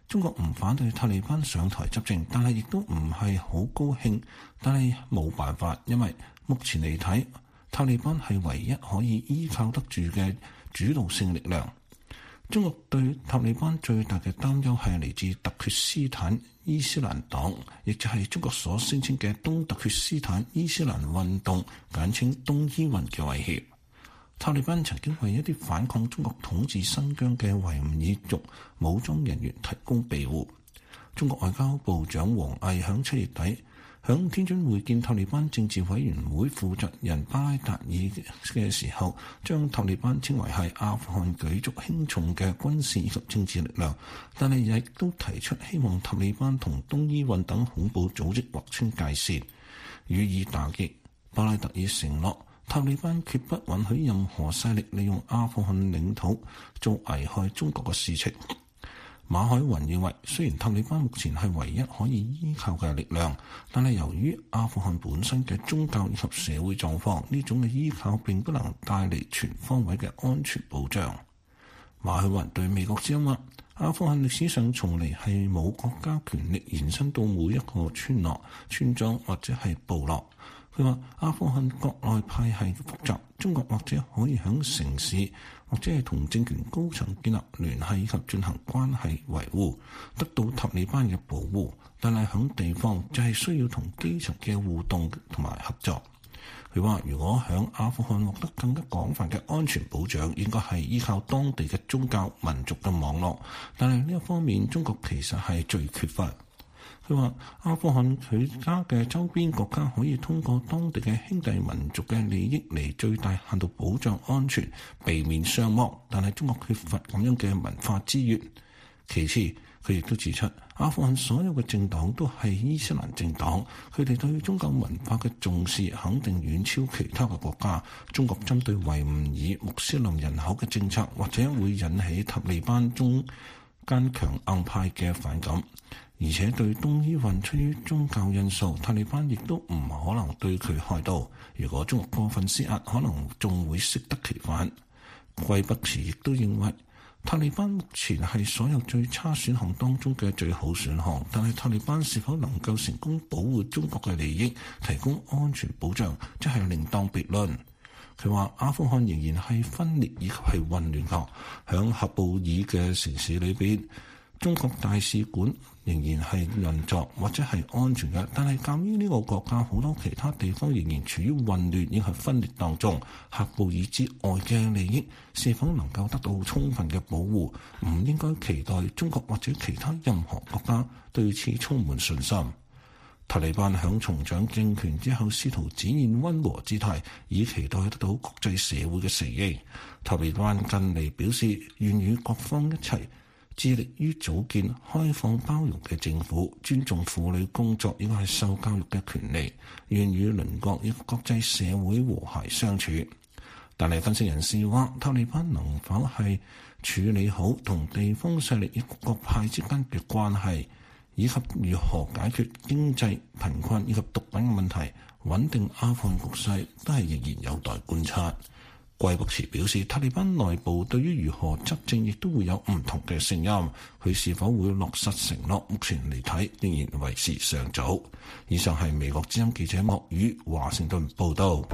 中國唔反對塔利班上台執政，但係亦都唔係好高興。但係冇辦法，因為目前嚟睇，塔利班係唯一可以依靠得住嘅主導性力量。中國對塔利班最大嘅擔憂係嚟自突厥斯坦伊斯蘭黨，亦就係中國所聲稱嘅東突厥斯坦伊斯蘭運動，簡稱東伊運嘅威脅。塔利班曾經為一啲反抗中國統治新疆嘅維吾爾族武裝人員提供庇護。中國外交部長王毅響7月底響天津會見塔利班政治委員會負責人巴拉達爾嘅時候，將塔利班稱為係阿富汗舉足輕重嘅軍事以及政治力量，但係亦都提出希望塔利班同東伊運等恐怖組織劃清界線，予以打擊。巴拉達爾承諾，塔利班決不允許任何勢力利用阿富汗領土做危害中國嘅事情。馬海雲認為，雖然塔利班目前係唯一可以依靠嘅力量，但係由於阿富汗本身嘅宗教以及社會狀況，呢種嘅依靠並不能帶嚟全方位嘅安全保障。馬海雲對美國之音話：阿富汗歷史上從嚟係冇國家權力延伸到每一個村落、村莊或者係部落。佢話阿富汗國內派系複雜，中國或者可以喺城市或者係同政權高層建立聯繫以及進行關係維護，得到塔利班嘅保護。但係喺地方就係需要同基層嘅互動同埋合作。佢話如果喺阿富汗獲得更加廣泛嘅安全保障，應該係依靠當地嘅宗教民族嘅網絡，但係呢一方面中國其實係最缺乏。佢話阿富汗佢家嘅周邊國家可以通過當地嘅兄弟民族嘅利益嚟最大限度保障安全，避免傷亡，但係中國缺乏咁樣嘅文化資源。其次，佢亦都指出，阿富汗所有嘅政黨都係伊斯蘭政黨，佢哋對宗教文化嘅重視肯定遠超其他嘅國家。中國針對維吾爾穆斯林人口嘅政策，或者會引起塔利班中間強硬派嘅反感。而且對東伊運出於宗教因素，塔利班亦都唔可能對佢開刀。如果中國過分施壓，可能仲會適得其反。季北池亦都認為，塔利班目前係所有最差選項當中嘅最好選項，但係塔利班是否能夠成功保護中國嘅利益，提供安全保障，即係另當別論。佢話阿富汗仍然係分裂以及係混亂嘅，響喀布爾嘅城市裏邊，中國大使館仍然係運作或者係安全嘅，但係鑑於呢個國家好多其他地方仍然處於混亂以及分裂當中，喀布爾之外嘅利益是否能夠得到充分嘅保護，唔應該期待中國或者其他任何國家對此充滿信心。塔利班響重掌政權之後，試圖展現溫和姿態，以期待得到國際社會嘅承認。塔利班近嚟表示願與各方一齊致力於組建開放包容嘅政府，尊重婦女工作應該係受教育嘅權利，願與鄰國與國際社會和諧相處。但係分析人士話，塔利班能否係處理好同地方勢力與各派之間嘅關係，以及如何解決經濟、貧困以及毒品嘅問題，穩定阿富汗局勢，都係仍然有待觀察。季北池表示，塔利班內部對於如何執政亦都會有唔同嘅聲音，佢是否會落實承諾，目前嚟睇仍然為時尚早。以上係美國之音記者莫宇華盛頓報道。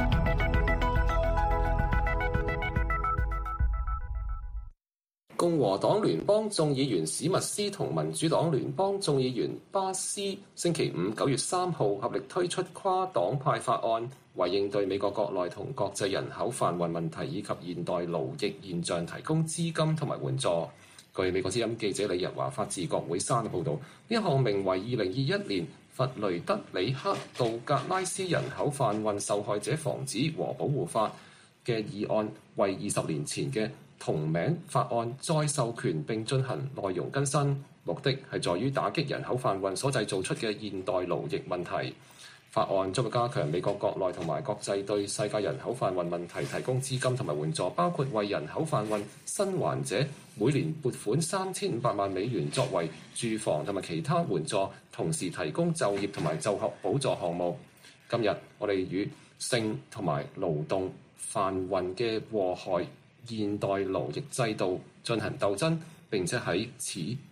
共和黨聯邦眾議員史密斯同民主黨聯邦眾議員巴斯星期五9月3號合力推出跨黨派法案，為應對美國國內同國際人口販運問題以及現代勞役現象提供資金同埋援助。據美國之音記者李日華發自國會山嘅報導，呢一項名為2021年弗雷德里克杜格拉斯人口販運受害者防止和保護法嘅議案，為20年前嘅同名法案再授權並進行內容更新，目的係在於打擊人口販運所製造出嘅現代勞役問題。法案將會加強美國國內同埋國際對世界人口販運問題提供資金同埋援助，包括為人口販運新患者每年撥款3500萬美元作為住房同埋其他援助，同時提供就業同埋就學補助項目。今日我哋與性同埋勞動販運嘅禍害現代勞役制度進行鬥爭，並且喺此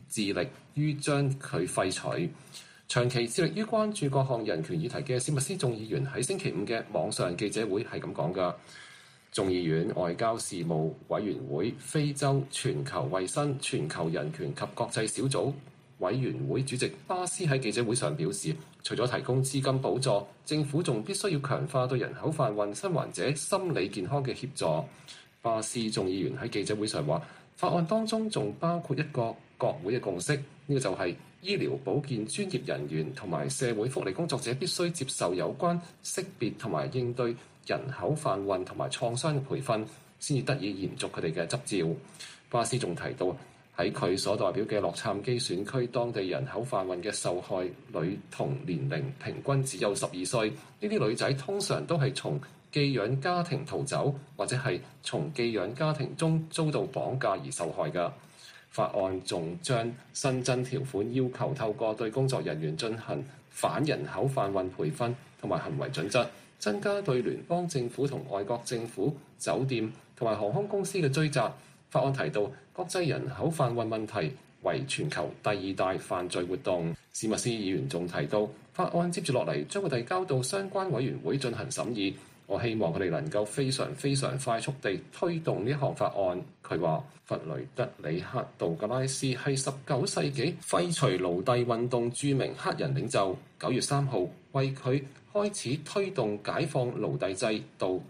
致力於將佢廢除。長期致力於關注各項人權議題嘅史密斯眾議員喺星期五嘅網上記者會係咁講㗎。眾議院外交事務委員會非洲全球衛生、全球人權及國際小組委員會主席巴斯喺記者會上表示，除咗提供資金補助，政府仲必須要強化對人口販運生還者心理健康嘅協助。巴斯眾議員喺記者會上話，法案當中仲包括一個國會嘅共識，呢個就係醫療保健專業人員同埋社會福利工作者必須接受有關識別同埋應對人口販運同埋創傷嘅培訓，先至得以延續佢哋嘅執照。巴斯仲提到，喺佢所代表嘅洛杉磯選區，當地人口販運嘅受害女童年齡平均只有12歲。呢啲女仔通常都係從寄養家庭逃走，或者係從寄養家庭中遭到綁架而受害㗎。法案仲將新增條款，要求透過對工作人員進行反人口販運培訓同埋行為準則，增加對聯邦政府同外國政府、酒店同埋航空公司嘅追責。法案提到，國際人口販運問題為全球第2大犯罪活動。史密斯議員仲提到，法案接住落嚟將會遞交到相關委員會進行審議。我希望佢哋能夠非常快速地推動呢項法案。佢話，弗雷德里克·杜格拉斯係19世紀廢除奴隸運動著名黑人領袖。9月3號為佢開始推動解放奴隸制度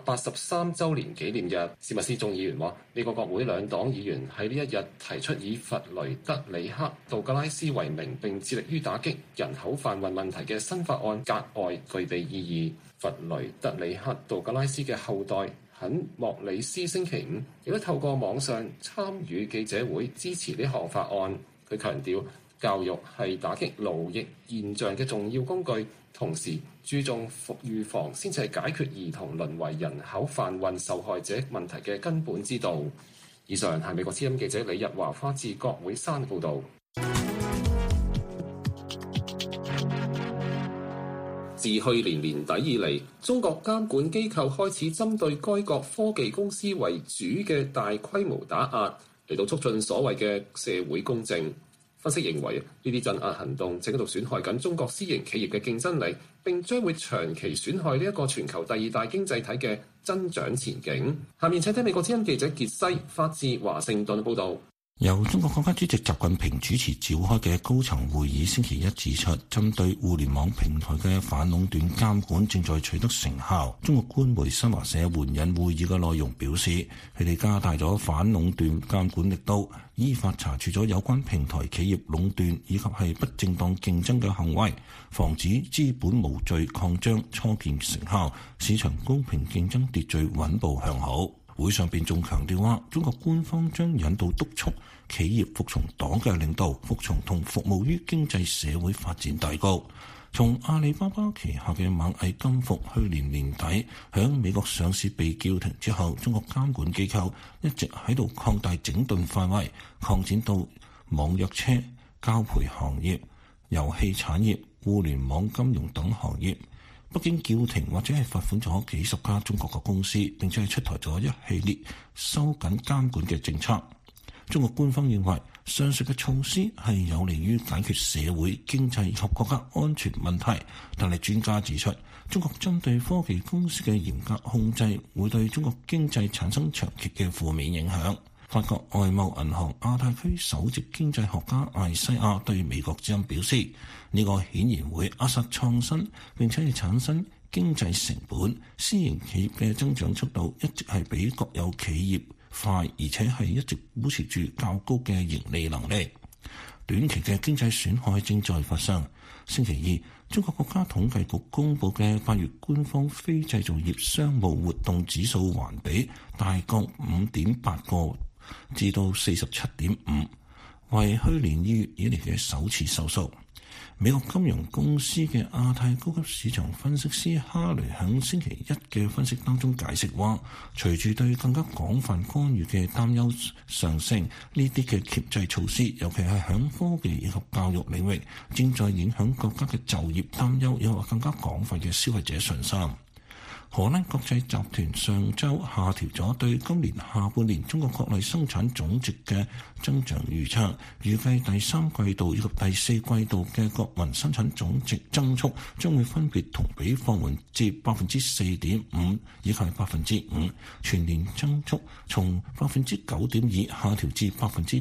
183週年紀念日。史密斯眾議員話，美國國會兩黨議員喺呢一日提出以弗雷德里克·杜格拉斯為名並致力於打擊人口販運問題嘅新法案格外具備意義。弗雷德里克·杜格拉斯嘅後代肯莫里斯星期五亦都透過網上參與記者會支持呢項法案。佢強調，教育係打擊奴役現象嘅重要工具，同時注重預防先至係解決兒童淪為人口販運受害者問題嘅根本之道。以上係美國之音記者李日華發自國會山報導。自去年年底以嚟，中國監管機構開始針對該國科技公司為主嘅大規模打壓，嚟到促進所謂嘅社會公正。分析認為，呢啲鎮壓行動正喺度損害緊中國私營企業嘅競爭力，並將會長期損害呢一個全球第2大經濟體嘅增長前景。下面請聽美國之音記者傑西發自華盛頓報導。 由中國國家主席習近平主持召開嘅高層會議星期一指出，針對互聯網平台嘅反壟斷監管正在取得成效。中國官媒新華社援引會議嘅內容表示，佢哋加大咗反壟斷監管力度，依法查處咗有關平台企業壟斷以及係不正當競爭嘅行為，防止資本無序擴張初見成效，市場公平競爭秩序穩步向好。會上邊仲強調話，中國官方將引導督促企業服從黨嘅領導，服從同服務於經濟社會發展大局。從阿里巴巴旗下嘅螞蟻金服去年年底響美國上市被叫停之後，中國監管機構一直喺度擴大整頓範圍，擴展到網約車、交配行業、遊戲產業、互聯網金融等行業。北京叫停或者係罰款咗幾十家中國嘅公司，並且係出台咗一系列收緊監管嘅政策。中國官方認為上述嘅措施係有利於解決社會、經濟及國家安全問題，但係專家指出，中國針對科技公司嘅嚴格控制會對中國經濟產生長期嘅負面影響。法國外貿銀行亞太區首席經濟學家艾西亞對美國之音表示，呢個顯然會扼殺創新，並且係產生經濟成本。私營企業嘅增長速度一直係比國有企業快，而且係一直保持住較高嘅盈利能力。短期嘅經濟損害正在發生。星期二，中國國家統計局公佈嘅8月官方非製造業商務活動指數環比大降5.8個，至到47.5，為去年2月以嚟嘅首次收縮。美國金融公司嘅亞太高級市場分析師哈雷喺星期一嘅分析當中解釋話，隨住對更加廣泛干預嘅擔憂上升，呢啲嘅鉗制措施，尤其係響科技以及教育領域，正在影響國家嘅就業擔憂，又或更加廣泛嘅消費者信心。 荷蘭國際集團上週下調咗對今年下半年中國國內生產總值嘅增長預測，預計第三季度以及第四季度嘅國民生產總值增速將會分別同比放緩至 4.5% 以及 5%， 全年增速從 9.2% 下調至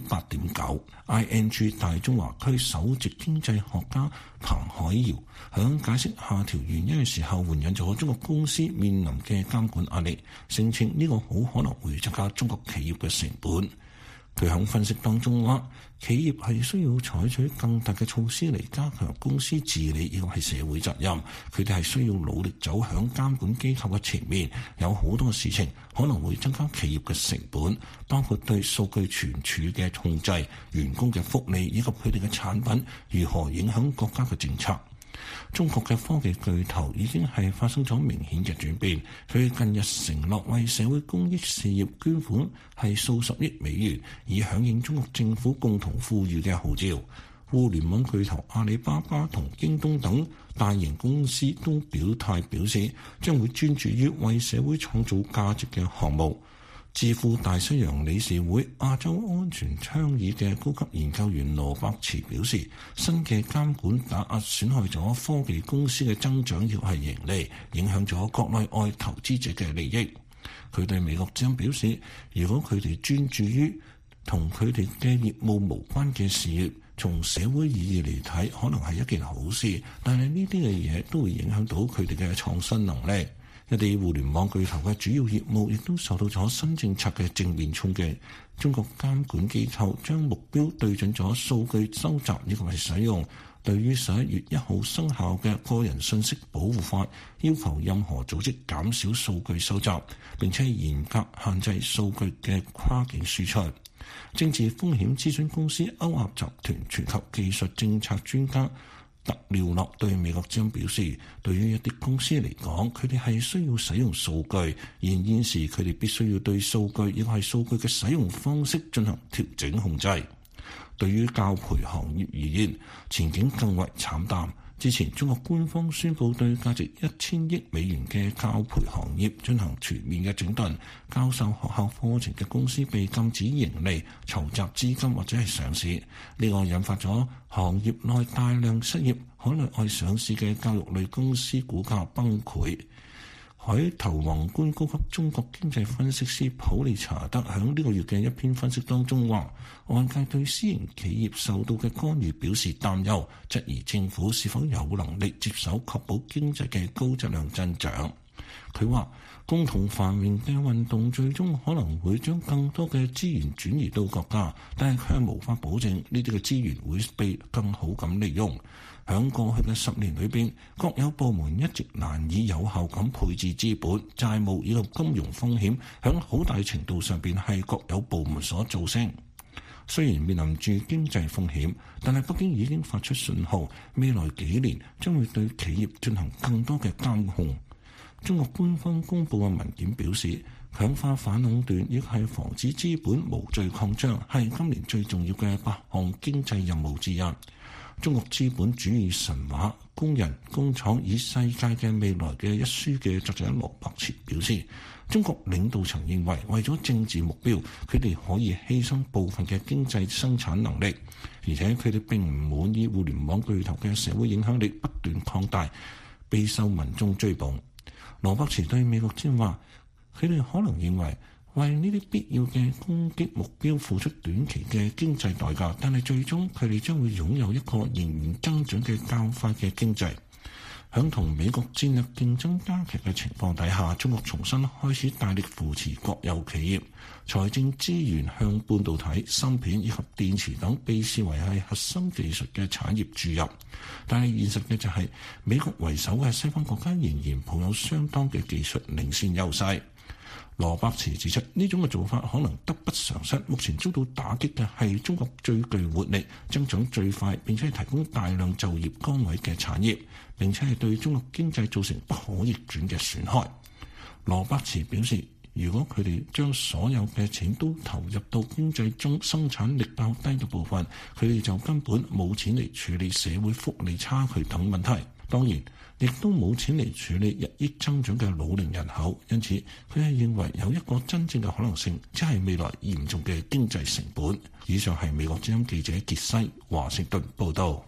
8.9%。ING 大中華區首席經濟學家彭海瑤響解釋下調原因嘅時候，援引咗中國公司面臨嘅監管壓力，聲稱呢個好可能會增加中國企業嘅成本。佢響分析當中話，企業係需要採取更大嘅措施嚟加強公司治理，亦係社會責任。佢哋係需要努力走向監管機構嘅前面，有好多事情可能會增加企業嘅成本，包括對數據存儲嘅控制、員工嘅福利以及佢哋嘅產品如何影響國家嘅政策。中國嘅科技巨頭已經係發生咗明顯嘅轉變，佢近日承諾為社會公益事業捐款係數十億美元，以響應中國政府共同富裕嘅號召。互聯網巨頭阿里巴巴同京東等大型公司都表態表示，將會專注於為社會創造價值嘅項目。智庫大西洋理事會亞洲安全倡議嘅高級研究員羅伯茨表示，新嘅監管打壓損害咗科技公司嘅增長亦係盈利，影響咗國內外投資者嘅利益。佢對美國之音表示，如果佢哋專注於同佢哋嘅業務無關嘅事業，從社會意義嚟睇，可能係一件好事，但係呢啲嘅嘢都會影響到佢哋嘅創新能力。一啲互聯網巨頭嘅主要業務亦都受到咗新政策嘅正面衝擊。中國監管機構將目標對準咗數據收集以及使用。對於11月1號生效嘅個人信息保護法，要求任何組織減少數據收集，並且嚴格限制數據嘅跨境輸出。政治風險諮詢公司歐亞集團全球技術政策專家特廖洛對美國之音表示，對於一啲公司嚟講，佢哋係需要使用數據，而現時佢哋必須要對數據亦係數據嘅使用方式進行調整控制。對於教培行業而言，前景更為慘淡。之前中國官方宣布對價值1000億美元嘅教培行業進行全面嘅整頓，教授學校課程嘅公司被禁止盈利、籌集資金或者係上市。呢個引發咗行業內大量失業，海內外上市嘅教育類公司股價崩潰。海投宏觀高級中國經濟分析師普利查德喺呢個月嘅一篇分析當中話，外界對私營企業受到嘅干預表示擔憂，質疑政府是否有能力接手確保經濟嘅高質量增長。佢話，共同繁榮嘅運動最終可能會將更多嘅資源轉移到國家，但係佢係無法保證呢啲嘅資源會被更好咁利用。喺過去嘅10年裏邊，國有部門一直難以有效咁配置資本、債務以及金融風險，喺好大程度上邊係國有部門所造成。雖然面臨住經濟風險，但係北京已經發出信號，未來幾年將會對企業進行更多嘅監控。中國官方公布嘅文件表示，強化反壟斷亦係防止資本無序擴張，係今年最重要嘅8項經濟任務之一。中國資本主義神話、工人工廠與世界嘅未來嘅一書嘅作者羅伯茨表示，中國領導層認為為咗政治目標，佢哋可以犧牲部分嘅經濟生產能力，而且佢哋並唔滿意互聯網巨頭嘅社會影響力不斷擴大，備受民眾追捧。羅伯茨對美國之音話，佢哋可能認為為呢啲必要嘅攻擊目標付出短期嘅經濟代價，但係最終佢哋將會擁有一個仍然增長嘅較快嘅經濟。響同美國戰略競爭加劇嘅情況底下，中國重新開始大力扶持國有企業，財政資源向半導體、芯片以及電池等被視為係核心技術嘅產業注入。但係現實嘅就係，美國為首嘅西方國家仍然抱有相當嘅技術領先優勢。羅伯茨指出，呢種嘅做法可能得不償失。目前遭到打擊嘅係中國最具活力、增長最快，並且提供大量就業崗位嘅產業，並且係對中國經濟造成不可逆轉嘅損害。羅伯茨表示，如果佢哋將所有嘅錢都投入到經濟中生產力較低嘅部分，佢哋就根本冇錢嚟處理社會福利差距等問題。 當然，亦都冇錢嚟處理日益增長嘅老齡人口，因此佢係認為有一個真正嘅可能性，即係未來嚴重嘅經濟成本。以上係美國之音記者傑西華盛頓報導。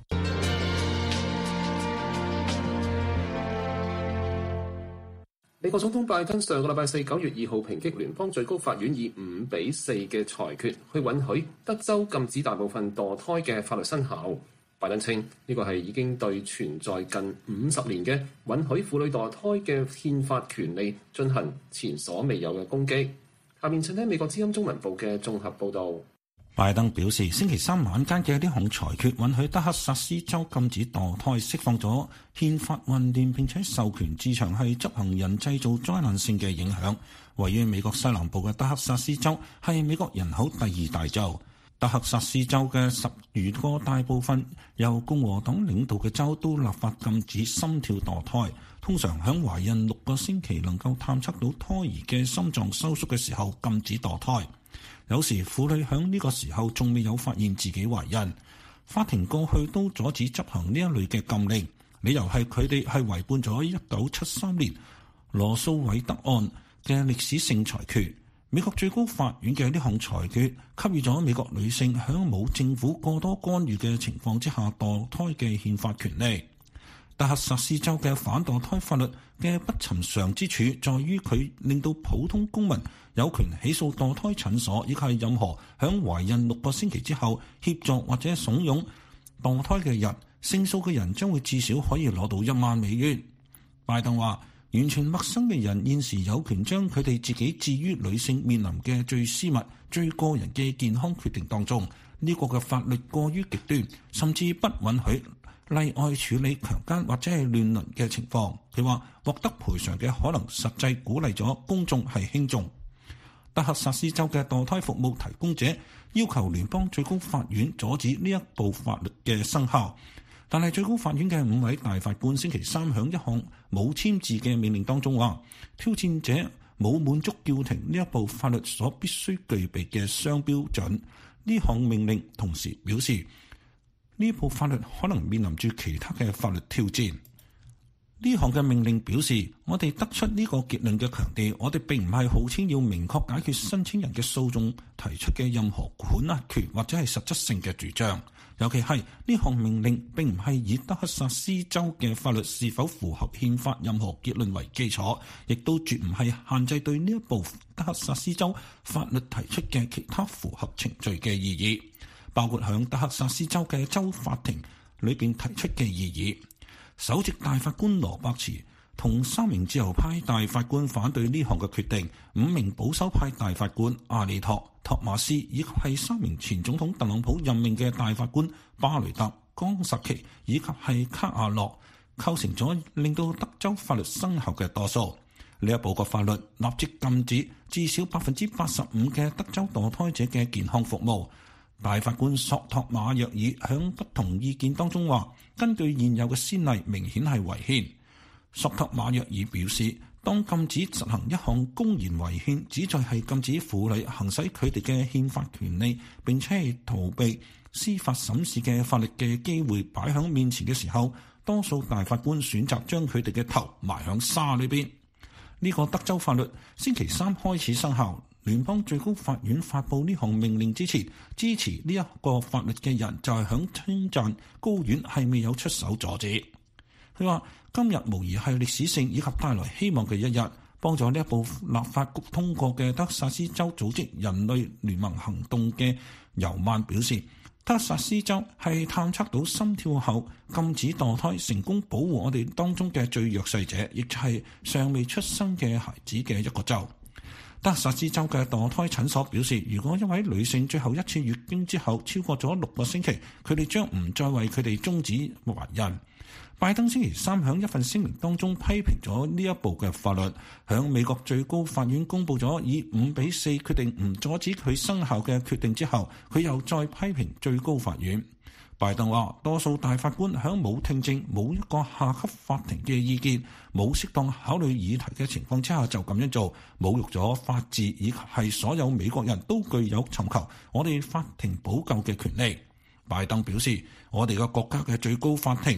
美國總統拜登上個禮拜四9月2號抨擊聯邦最高法院以5-4嘅裁決，去允許德州禁止大部分墮胎嘅法律生效。拜登稱呢個係已經對存在近50年嘅允許婦女墮胎嘅憲法權利進行前所未有嘅攻擊。下面請聽美國之音中文部嘅綜合報導。 拜登表示，星期三晚間嘅呢項裁決允許德克薩斯州禁止墮胎，釋放咗憲法混亂並且授權自強係執行人製造災難性嘅影響。位於美國西南部嘅德克薩斯州係美國人口第2大州。德克薩斯州嘅10餘個大部分由共和黨領導嘅州都立法禁止心跳墮胎。通常喺懷孕6個星期能夠探測到胎兒嘅心臟收縮嘅時候禁止墮胎。有時婦女喺呢個時候仲未有發現自己懷孕，法庭過去都阻止執行呢一類嘅禁令，理由係佢哋係違叛咗1973年羅素韋德案嘅歷史性裁決。美國最高法院嘅呢項裁決給予咗美國女性喺冇政府過多干預嘅情況之下墮胎嘅憲法權利。德克薩斯州嘅反墮胎法律嘅不尋常之處在於佢令到普通公民有權起訴墮胎診所，以及係任何喺懷孕6個星期之後協助或者慫恿墮胎嘅人，勝訴嘅人將會至少可以攞到1萬美元。拜登話，完全陌生嘅人現時有權將佢哋自己置於女性面臨嘅最私密、最個人嘅健康決定當中。呢個嘅法律過於極端，甚至不允許例外處理強姦或者係亂倫嘅情況。佢話獲得賠償嘅可能實際鼓勵咗公眾係輕重。德克薩斯州嘅墮胎服務提供者要求聯邦最高法院阻止呢一部法律嘅生效，但係最高法院嘅5位大法官星期三響一項冇簽字嘅命令當中話，挑戰者冇滿足叫停呢一部法律所必須具備嘅雙標準。呢項命令同時表示，呢部法律可能面臨住其他嘅法律挑戰。呢項嘅命令表示，我哋得出呢個結論嘅強調，我哋並唔係號稱要明確解決申請人嘅訴訟提出嘅任何管轄權或者係實質性嘅主張。尤其係呢項命令並唔係以德克薩斯州嘅法律是否符合憲法任何結論為基礎，亦都絕唔係限制對呢一部德克薩斯州法律提出嘅其他符合程序嘅異議，包括響德克薩斯州嘅州法庭裏邊提出嘅異議。首席大法官羅伯茨同3名自由派大法官反對呢項嘅決定，5名保守派大法官阿里托、托馬斯以及係3名前總統特朗普任命嘅大法官巴雷特、岡薩奇以及係卡亞諾構成咗令到德州法律生效嘅多數。呢一部嘅法律立即禁止至少85%嘅德州墮胎者嘅健康服務。大法官索托馬約爾響不同意見當中話，根據現有嘅先例，明顯係違憲。索托馬約爾表示，當禁止執行一項公然違憲，旨在係禁止婦女行使佢哋嘅憲法權利，並且係逃避司法審視嘅法律嘅機會擺響面前嘅時候，多數大法官選擇將佢哋嘅頭埋響沙裏邊。呢個德州法律星期三開始生效。聯邦最高法院發布呢項命令之前，支持呢一個法律嘅人就係響稱讚高院係未有出手阻止。佢話今日無疑係歷史性以及帶來希望嘅一日。幫助呢一部立法局通過嘅德克薩斯州組織人類聯盟行動嘅尤曼表示，德克薩斯州係探測到心跳後禁止墮胎，成功保護我哋當中嘅最弱勢者，亦就係尚未出生嘅孩子嘅一個州。德克薩斯州嘅墮胎診所表示，如果一位女性最後一次月經之後超過咗6個星期，佢哋將唔再為佢哋終止懷孕。拜登星期三響一份聲明當中批評咗呢一部嘅法律。響美國最高法院公布咗以5-4決定唔阻止佢生效嘅決定之後，佢又再批評最高法院。拜登話，多數大法官響冇聽證、冇一個下級法庭嘅意見、冇適當考慮議題嘅情況之下就咁樣做，侮辱咗法治以及係所有美國人都具有尋求我哋法庭補救嘅權利。拜登表示，我哋嘅國家嘅最高法庭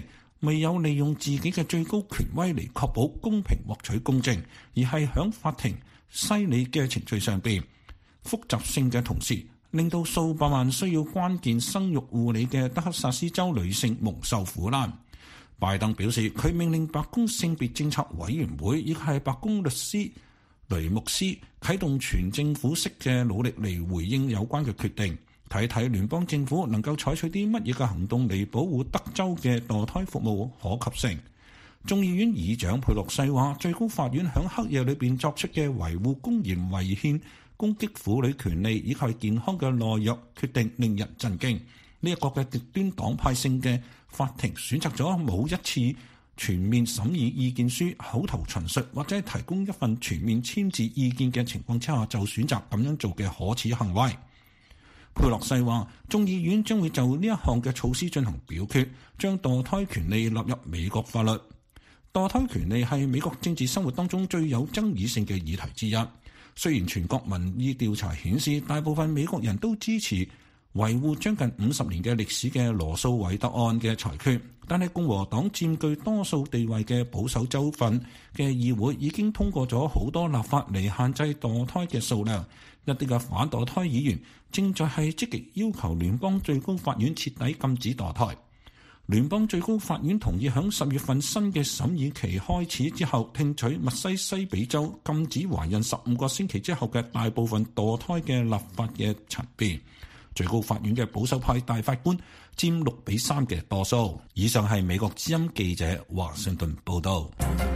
未有利用自己嘅最高權威嚟確保公平獲取公正，而係響法庭篩理嘅程序上邊複雜性嘅同時，令到數百萬需要關鍵生育護理嘅德克薩斯州女性蒙受苦難。拜登表示，佢命令白宮性別政策委員會以及係白宮律師雷牧斯啟動全政府式嘅努力嚟回應有關嘅決定，睇睇聯邦政府能夠採取啲乜嘢嘅行動嚟保護德州嘅墮胎服務可及性。眾議院議長佩洛西話，最高法院響黑夜裏邊作出嘅維護公然違憲、攻擊婦女權利以及健康嘅懦弱決定令人震驚。呢一個嘅極端黨派性嘅法庭選擇咗冇一次全面審議意見書、口頭陳述或者提供一份全面簽字意見嘅情況之下，就選擇咁樣做嘅可恥行為。佩洛西話，眾議院將會就呢一項嘅措施進行表決，將墮胎權利納入美國法律。墮胎權利係美國政治生活當中最有爭議性嘅議題之一。雖然全國民意調查顯示，大部分美國人都支持維護將近50年嘅歷史嘅羅訴韋德案嘅裁決，但係共和黨佔據多數地位嘅保守州份嘅議會已經通過咗好多立法嚟限制墮胎嘅數量。一啲嘅反墮胎議員正在係積極要求聯邦最高法院徹底禁止墮胎。聯邦最高法院同意響10月份新嘅審議期開始之後，聽取密西西比州禁止懷孕15個星期之後嘅大部分墮胎嘅立法嘅陳辯。最高法院嘅保守派大法官佔6-3嘅多數。以上係美國之音記者華盛頓報道。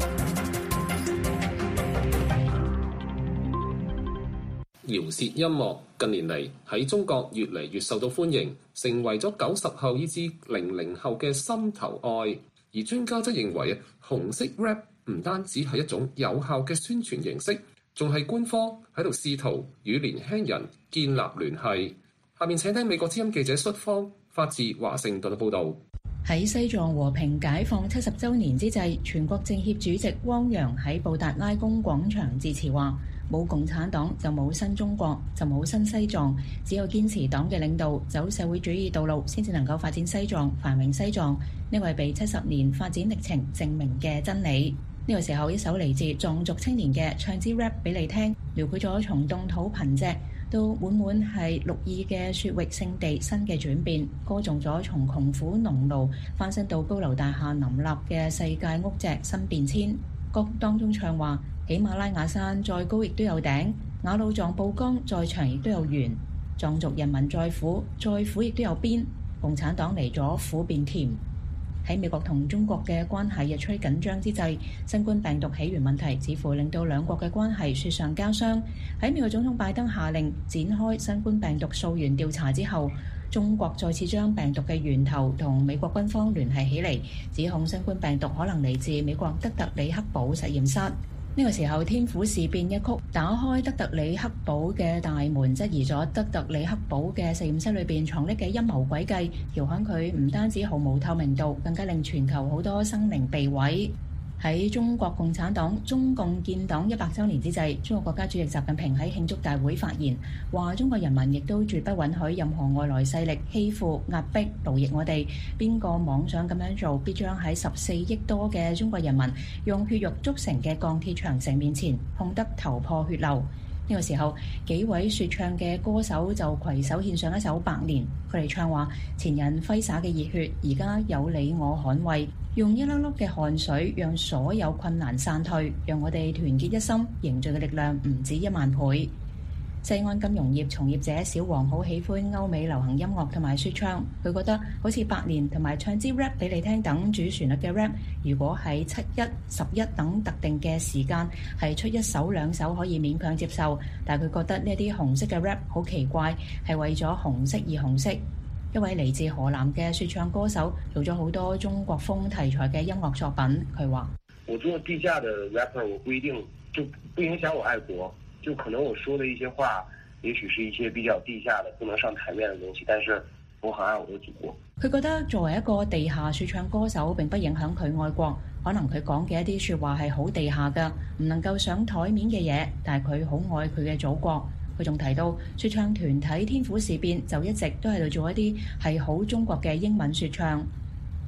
饒舌音樂近年嚟喺中國越嚟越受到歡迎，成為咗90後以至00後嘅心頭愛。而專家則認為紅色 rap 唔單止係一種有效嘅宣傳形式，仲係官方喺度試圖與年輕人建立聯繫。下面請聽美國之音記者率方發自華盛頓嘅報導。 喺西藏和平解放70週年之際，全國政協主席汪洋喺布達拉宮廣場致辭話：冇共產黨就冇新中國，就冇新西藏。只有堅持黨嘅領導，走社會主義道路，先至能夠發展西藏、繁榮西藏。呢個係被70年發展歷程證明嘅真理。呢個時候，一首嚟自藏族青年嘅唱支 rap 俾你聽，描繪咗從凍土貧瘠到滿滿係綠意嘅雪域聖地新嘅轉變，歌頌咗從窮苦農奴翻身到高樓大廈林立嘅世界屋脊新變遷。歌當中唱話：喜馬拉雅山再高亦都有頂，雅魯藏布江再長亦都有源，藏族人民再苦亦都有邊，共產黨嚟咗苦變甜。喺美國同中國嘅關係日趨緊張之際，新冠病毒起源問題似乎令到兩國嘅關係雪上加霜。喺美國總統拜登下令展開新冠病毒溯源調查之後，中國再次將病毒嘅源頭同美國軍方聯繫起嚟，指控新冠病毒可能嚟自美國德特里克堡實驗室。呢個時候，天府事變一曲打開德特里克堡嘅大門，質疑咗德特里克堡嘅實驗室裏邊藏匿嘅陰謀詭計，調侃佢唔單止毫無透明度，更加令全球好多生靈被毀。喺中國共產黨中共建黨100週年之際，中國國家主席習近平喺慶祝大會發言，話中國人民亦都絕不允許任何外來勢力欺負、壓迫、奴役我哋。邊個妄想咁樣做，必將喺14億多嘅中國人民用血肉築成嘅鋼鐵長城面前，碰得頭破血流。呢個時候，幾位說唱嘅歌手就攜手獻上一首《百年》，佢哋唱話：前人揮灑嘅熱血，而家有你我捍衛，用一粒粒嘅汗水，讓所有困難散退，讓我哋團結一心，凝聚嘅力量唔止1萬倍。西安金融業從業者小黃好喜歡歐美流行音樂同埋說唱，佢覺得好似百年同埋唱支 rap 俾你聽等主旋律嘅 rap， 如果喺7·1、11等特定嘅時間係出1首2首可以勉強接受，但係佢覺得呢啲紅色嘅 rap 好奇怪，係為咗紅色而紅色。一位嚟自河南嘅說唱歌手做咗好多中國風題材嘅音樂作品，佢話： 我做地下的 rapper， 我不一定就不影響我愛國。就可能我說的一些話，也許是一些比較地下的、不能上台面的東西，但是我很愛我的祖國。 佢覺得作為一個地下說唱歌手，並不影響佢愛國。可能佢講嘅一啲說話係好地下㗎，唔能夠上台面嘅嘢，但係佢好愛佢嘅祖國。佢仲提到，說唱團體天府事變就一直都喺度做一啲係好中國嘅英文說唱。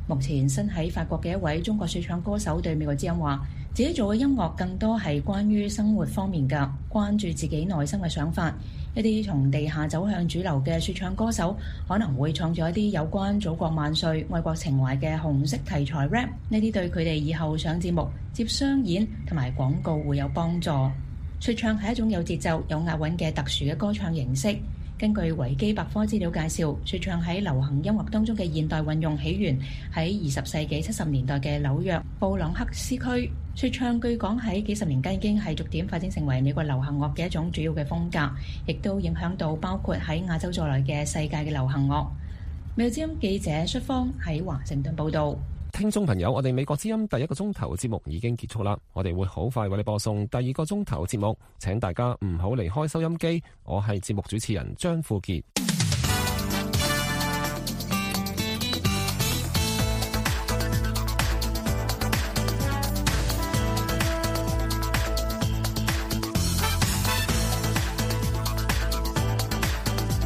目前身喺法國嘅一位中國說唱歌手對美國之音話，自己做嘅音樂更多係關於生活方面嘅，關注自己內心嘅想法。一啲從地下走向主流嘅說唱歌手可能會創造一啲有關祖國萬歲、愛國情懷嘅紅色題材 rap， 呢啲對佢哋以後上節目、接商演同埋廣告會有幫助。說唱係一種有節奏、有押韻嘅特殊嘅歌唱形式。根據維基百科資料介紹，說唱喺流行音樂當中嘅現代運用起源喺20世紀70年代嘅紐約布朗克斯區。說唱據講喺幾十年間已經係逐漸發展成為美國流行樂嘅一種主要嘅風格，亦都影響到包括喺亞洲在內嘅世界嘅流行樂。美國之音記者xuất芳喺華盛頓報導。 聽眾朋友，我哋美國之音第一個鐘頭節目已經結束啦，我哋會好快為你播送第二個鐘頭節目，請大家唔好離開收音機。我係節目主持人張富傑。